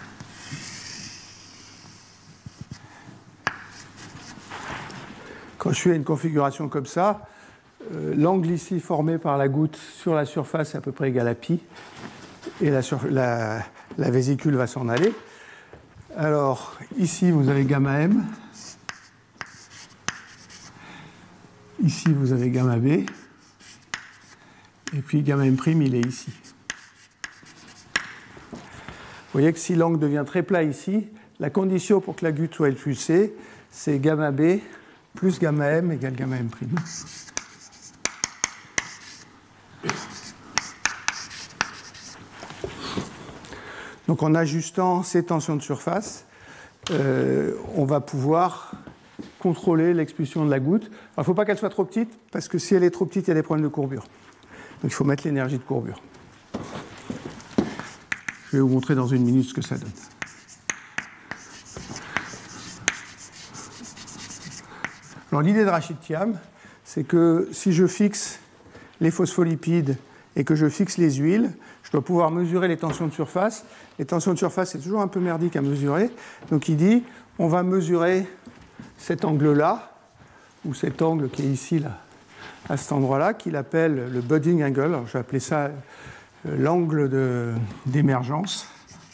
Quand je fais une configuration comme ça, l'angle ici formé par la goutte sur la surface est à peu près égal à pi, et la vésicule va s'en aller. Alors, ici, vous avez gamma m. Ici, vous avez gamma b. Et puis, gamma m', il est ici. Vous voyez que si l'angle devient très plat ici, la condition pour que la goutte soit expulsée, c'est gamma b plus gamma m égale gamma m'. Donc en ajustant ces tensions de surface, on va pouvoir contrôler l'expulsion de la goutte. Alors, il ne faut pas qu'elle soit trop petite, parce que si elle est trop petite, il y a des problèmes de courbure. Donc il faut mettre l'énergie de courbure. Je vais vous montrer dans une minute ce que ça donne. Alors l'idée de Rachid-Thiam, c'est que si je fixe les phospholipides et que je fixe les huiles, je dois pouvoir mesurer les tensions de surface. Les tensions de surface, c'est toujours un peu merdique à mesurer. Donc il dit, on va mesurer cet angle-là, ou cet angle qui est ici, là, à cet endroit-là, qu'il appelle le budding angle. Alors, je vais appeler ça l'angle d'émergence.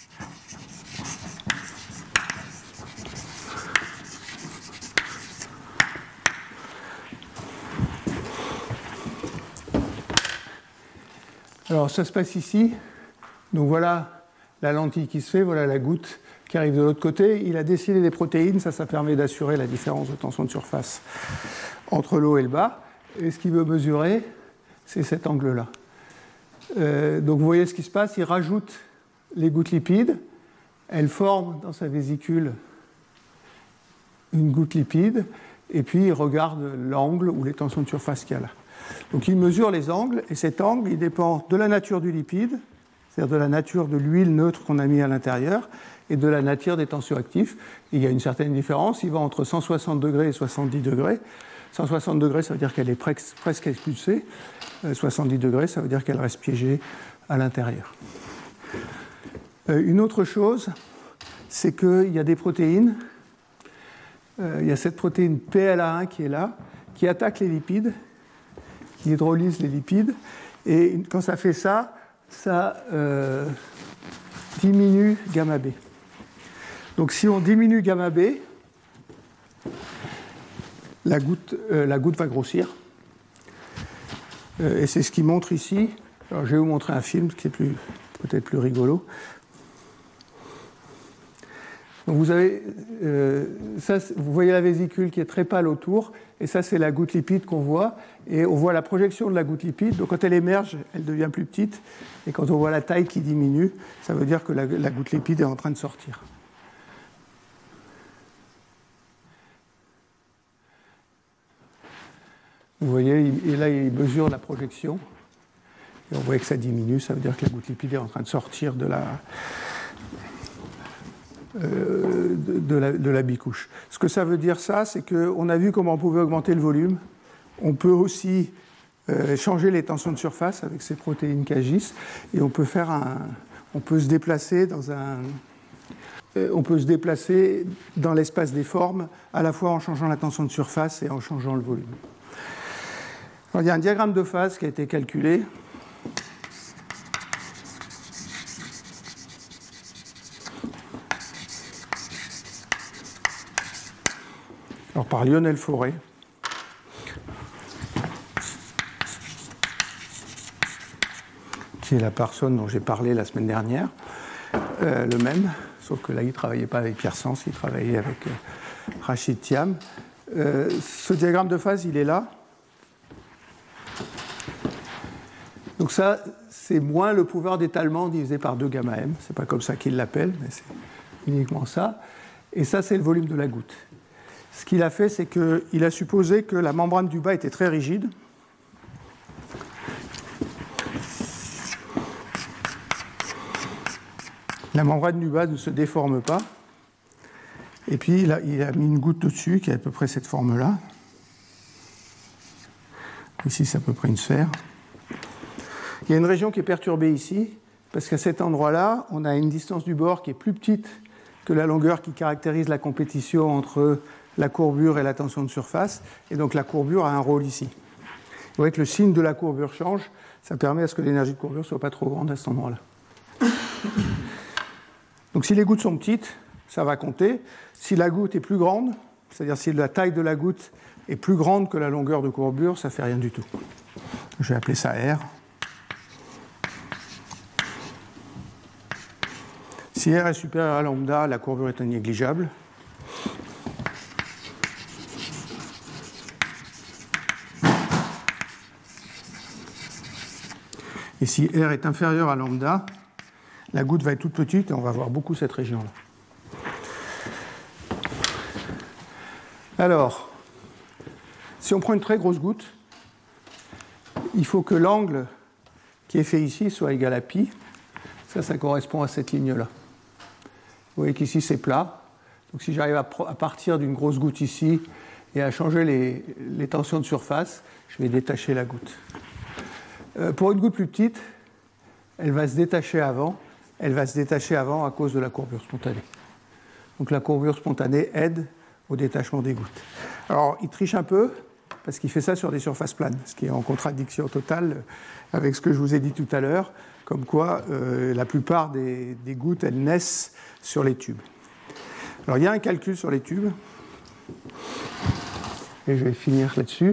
Alors, ça se passe ici. Donc, voilà la lentille qui se fait, voilà la goutte qui arrive de l'autre côté. Il a dessiné des protéines, ça permet d'assurer la différence de tension de surface entre le haut et le bas. Et ce qu'il veut mesurer, c'est cet angle-là. Donc, vous voyez ce qui se passe, il rajoute les gouttes lipides, elles forment dans sa vésicule une goutte lipide, et puis il regarde l'angle ou les tensions de surface qu'il y a là. Donc il mesure les angles, et cet angle, il dépend de la nature du lipide, c'est-à-dire de la nature de l'huile neutre qu'on a mis à l'intérieur, et de la nature des tensioactifs. Il y a une certaine différence, il va entre 160 degrés et 70 degrés. 160 degrés, ça veut dire qu'elle est presque expulsée. 70 degrés, ça veut dire qu'elle reste piégée à l'intérieur. Une autre chose, c'est qu'il y a des protéines. Il y a cette protéine PLA1 qui est là, qui attaque les lipides, qui hydrolyse les lipides. Et quand ça fait ça, ça diminue gamma B. Donc si on diminue gamma B, la goutte va grossir. Et c'est ce qu'il montre ici. Alors, je vais vous montrer un film qui est peut-être plus rigolo. Donc vous avez, vous voyez la vésicule qui est très pâle autour, et ça c'est la goutte lipide qu'on voit, et on voit la projection de la goutte lipide. Donc quand elle émerge, elle devient plus petite, et quand on voit la taille qui diminue, ça veut dire que la goutte lipide est en train de sortir. Vous voyez, et là il mesure la projection, et on voit que ça diminue, ça veut dire que la goutte lipide est en train de sortir de la bicouche. Ce que ça veut dire, ça, c'est qu'on a vu comment on pouvait augmenter le volume. On peut aussi changer les tensions de surface avec ces protéines qui agissent, et on peut se déplacer dans l'espace des formes, à la fois en changeant la tension de surface et en changeant le volume. Alors, il y a un diagramme de phase qui a été calculé. Alors, par Lionel Fauré. Qui est la personne dont j'ai parlé la semaine dernière. Le même, sauf que là, il ne travaillait pas avec Pierre Sens, il travaillait avec Rachid-Thiam. Ce diagramme de phase, il est là. Donc ça, c'est moins le pouvoir d'étalement divisé par 2 gamma m. Ce n'est pas comme ça qu'il l'appelle, mais c'est uniquement ça. Et ça, c'est le volume de la goutte. Ce qu'il a fait, c'est qu'il a supposé que la membrane du bas était très rigide. La membrane du bas ne se déforme pas. Et puis, il a mis une goutte au-dessus qui a à peu près cette forme-là. Ici, c'est à peu près une sphère. Il y a une région qui est perturbée ici, parce qu'à cet endroit-là, on a une distance du bord qui est plus petite que la longueur qui caractérise la compétition entre la courbure et la tension de surface. Et donc la courbure a un rôle ici. Vous voyez que le signe de la courbure change. Ça permet à ce que l'énergie de courbure ne soit pas trop grande à cet endroit-là. Donc si les gouttes sont petites, ça va compter. Si la goutte est plus grande, c'est-à-dire si la taille de la goutte est plus grande que la longueur de courbure, ça ne fait rien du tout. Je vais appeler ça R. Si R est supérieur à lambda, la courbure est négligeable. Et si R est inférieur à lambda, la goutte va être toute petite et on va voir beaucoup cette région-là. Alors, si on prend une très grosse goutte, il faut que l'angle qui est fait ici soit égal à pi. Ça correspond à cette ligne-là. Vous voyez qu'ici, c'est plat. Donc si j'arrive à partir d'une grosse goutte ici et à changer les tensions de surface, je vais détacher la goutte. Pour une goutte plus petite, elle va se détacher avant. Elle va se détacher avant à cause de la courbure spontanée. Donc la courbure spontanée aide au détachement des gouttes. Alors, il triche un peu, parce qu'il fait ça sur des surfaces planes, ce qui est en contradiction totale avec ce que je vous ai dit tout à l'heure, comme quoi la plupart des gouttes, elles naissent sur les tubes. Alors, il y a un calcul sur les tubes, et je vais finir là-dessus.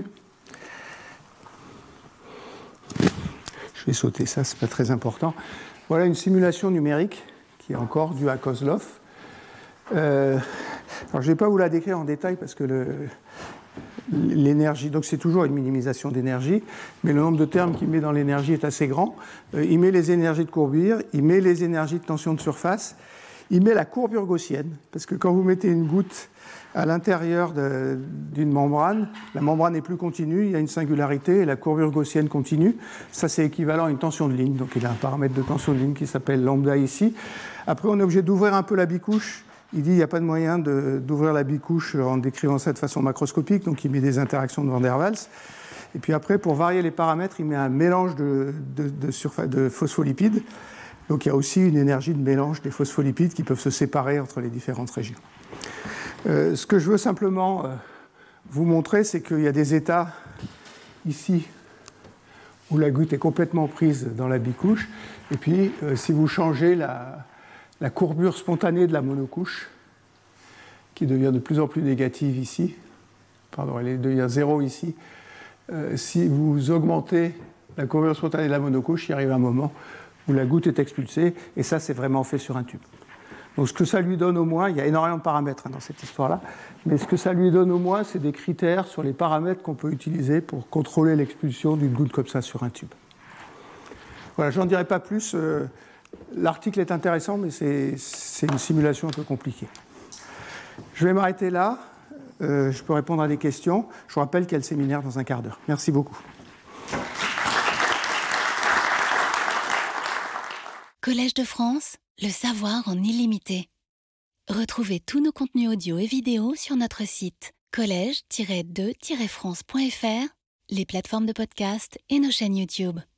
Je vais sauter ça, c'est pas très important. Voilà une simulation numérique qui est encore due à Kozlov. Alors, je ne vais pas vous la décrire en détail parce que l'énergie, donc c'est toujours une minimisation d'énergie, mais le nombre de termes qu'il met dans l'énergie est assez grand. Il met les énergies de courbure, il met les énergies de tension de surface, il met la courbure gaussienne, parce que quand vous mettez une goutte à l'intérieur d'une membrane, la membrane est plus continue, il y a une singularité, et la courbure gaussienne continue. Ça, c'est équivalent à une tension de ligne, donc il y a un paramètre de tension de ligne qui s'appelle lambda ici. Après, on est obligé d'ouvrir un peu la bicouche. Il dit qu'il n'y a pas de moyen d'ouvrir la bicouche en décrivant ça de façon macroscopique, donc il met des interactions de Van der Waals. Et puis après, pour varier les paramètres, il met un mélange de phospholipides. Donc il y a aussi une énergie de mélange des phospholipides qui peuvent se séparer entre les différentes régions. Ce que je veux simplement vous montrer, c'est qu'il y a des états ici où la goutte est complètement prise dans la bicouche. Et puis, si vous changez la courbure spontanée de la monocouche, qui devient de plus en plus négative ici, pardon, elle devient 0 ici, si vous augmentez la courbure spontanée de la monocouche, il arrive un moment où la goutte est expulsée, et ça, c'est vraiment fait sur un tube. Donc ce que ça lui donne au moins, il y a énormément de paramètres dans cette histoire-là, mais ce que ça lui donne au moins, c'est des critères sur les paramètres qu'on peut utiliser pour contrôler l'expulsion d'une goutte comme ça sur un tube. Voilà, je n'en dirai pas plus. L'article est intéressant, mais c'est une simulation un peu compliquée. Je vais m'arrêter là. Je peux répondre à des questions. Je vous rappelle qu'il y a le séminaire dans un quart d'heure. Merci beaucoup. Collège de France, le savoir en illimité. Retrouvez tous nos contenus audio et vidéo sur notre site collège-2-france.fr, les plateformes de podcast et nos chaînes YouTube.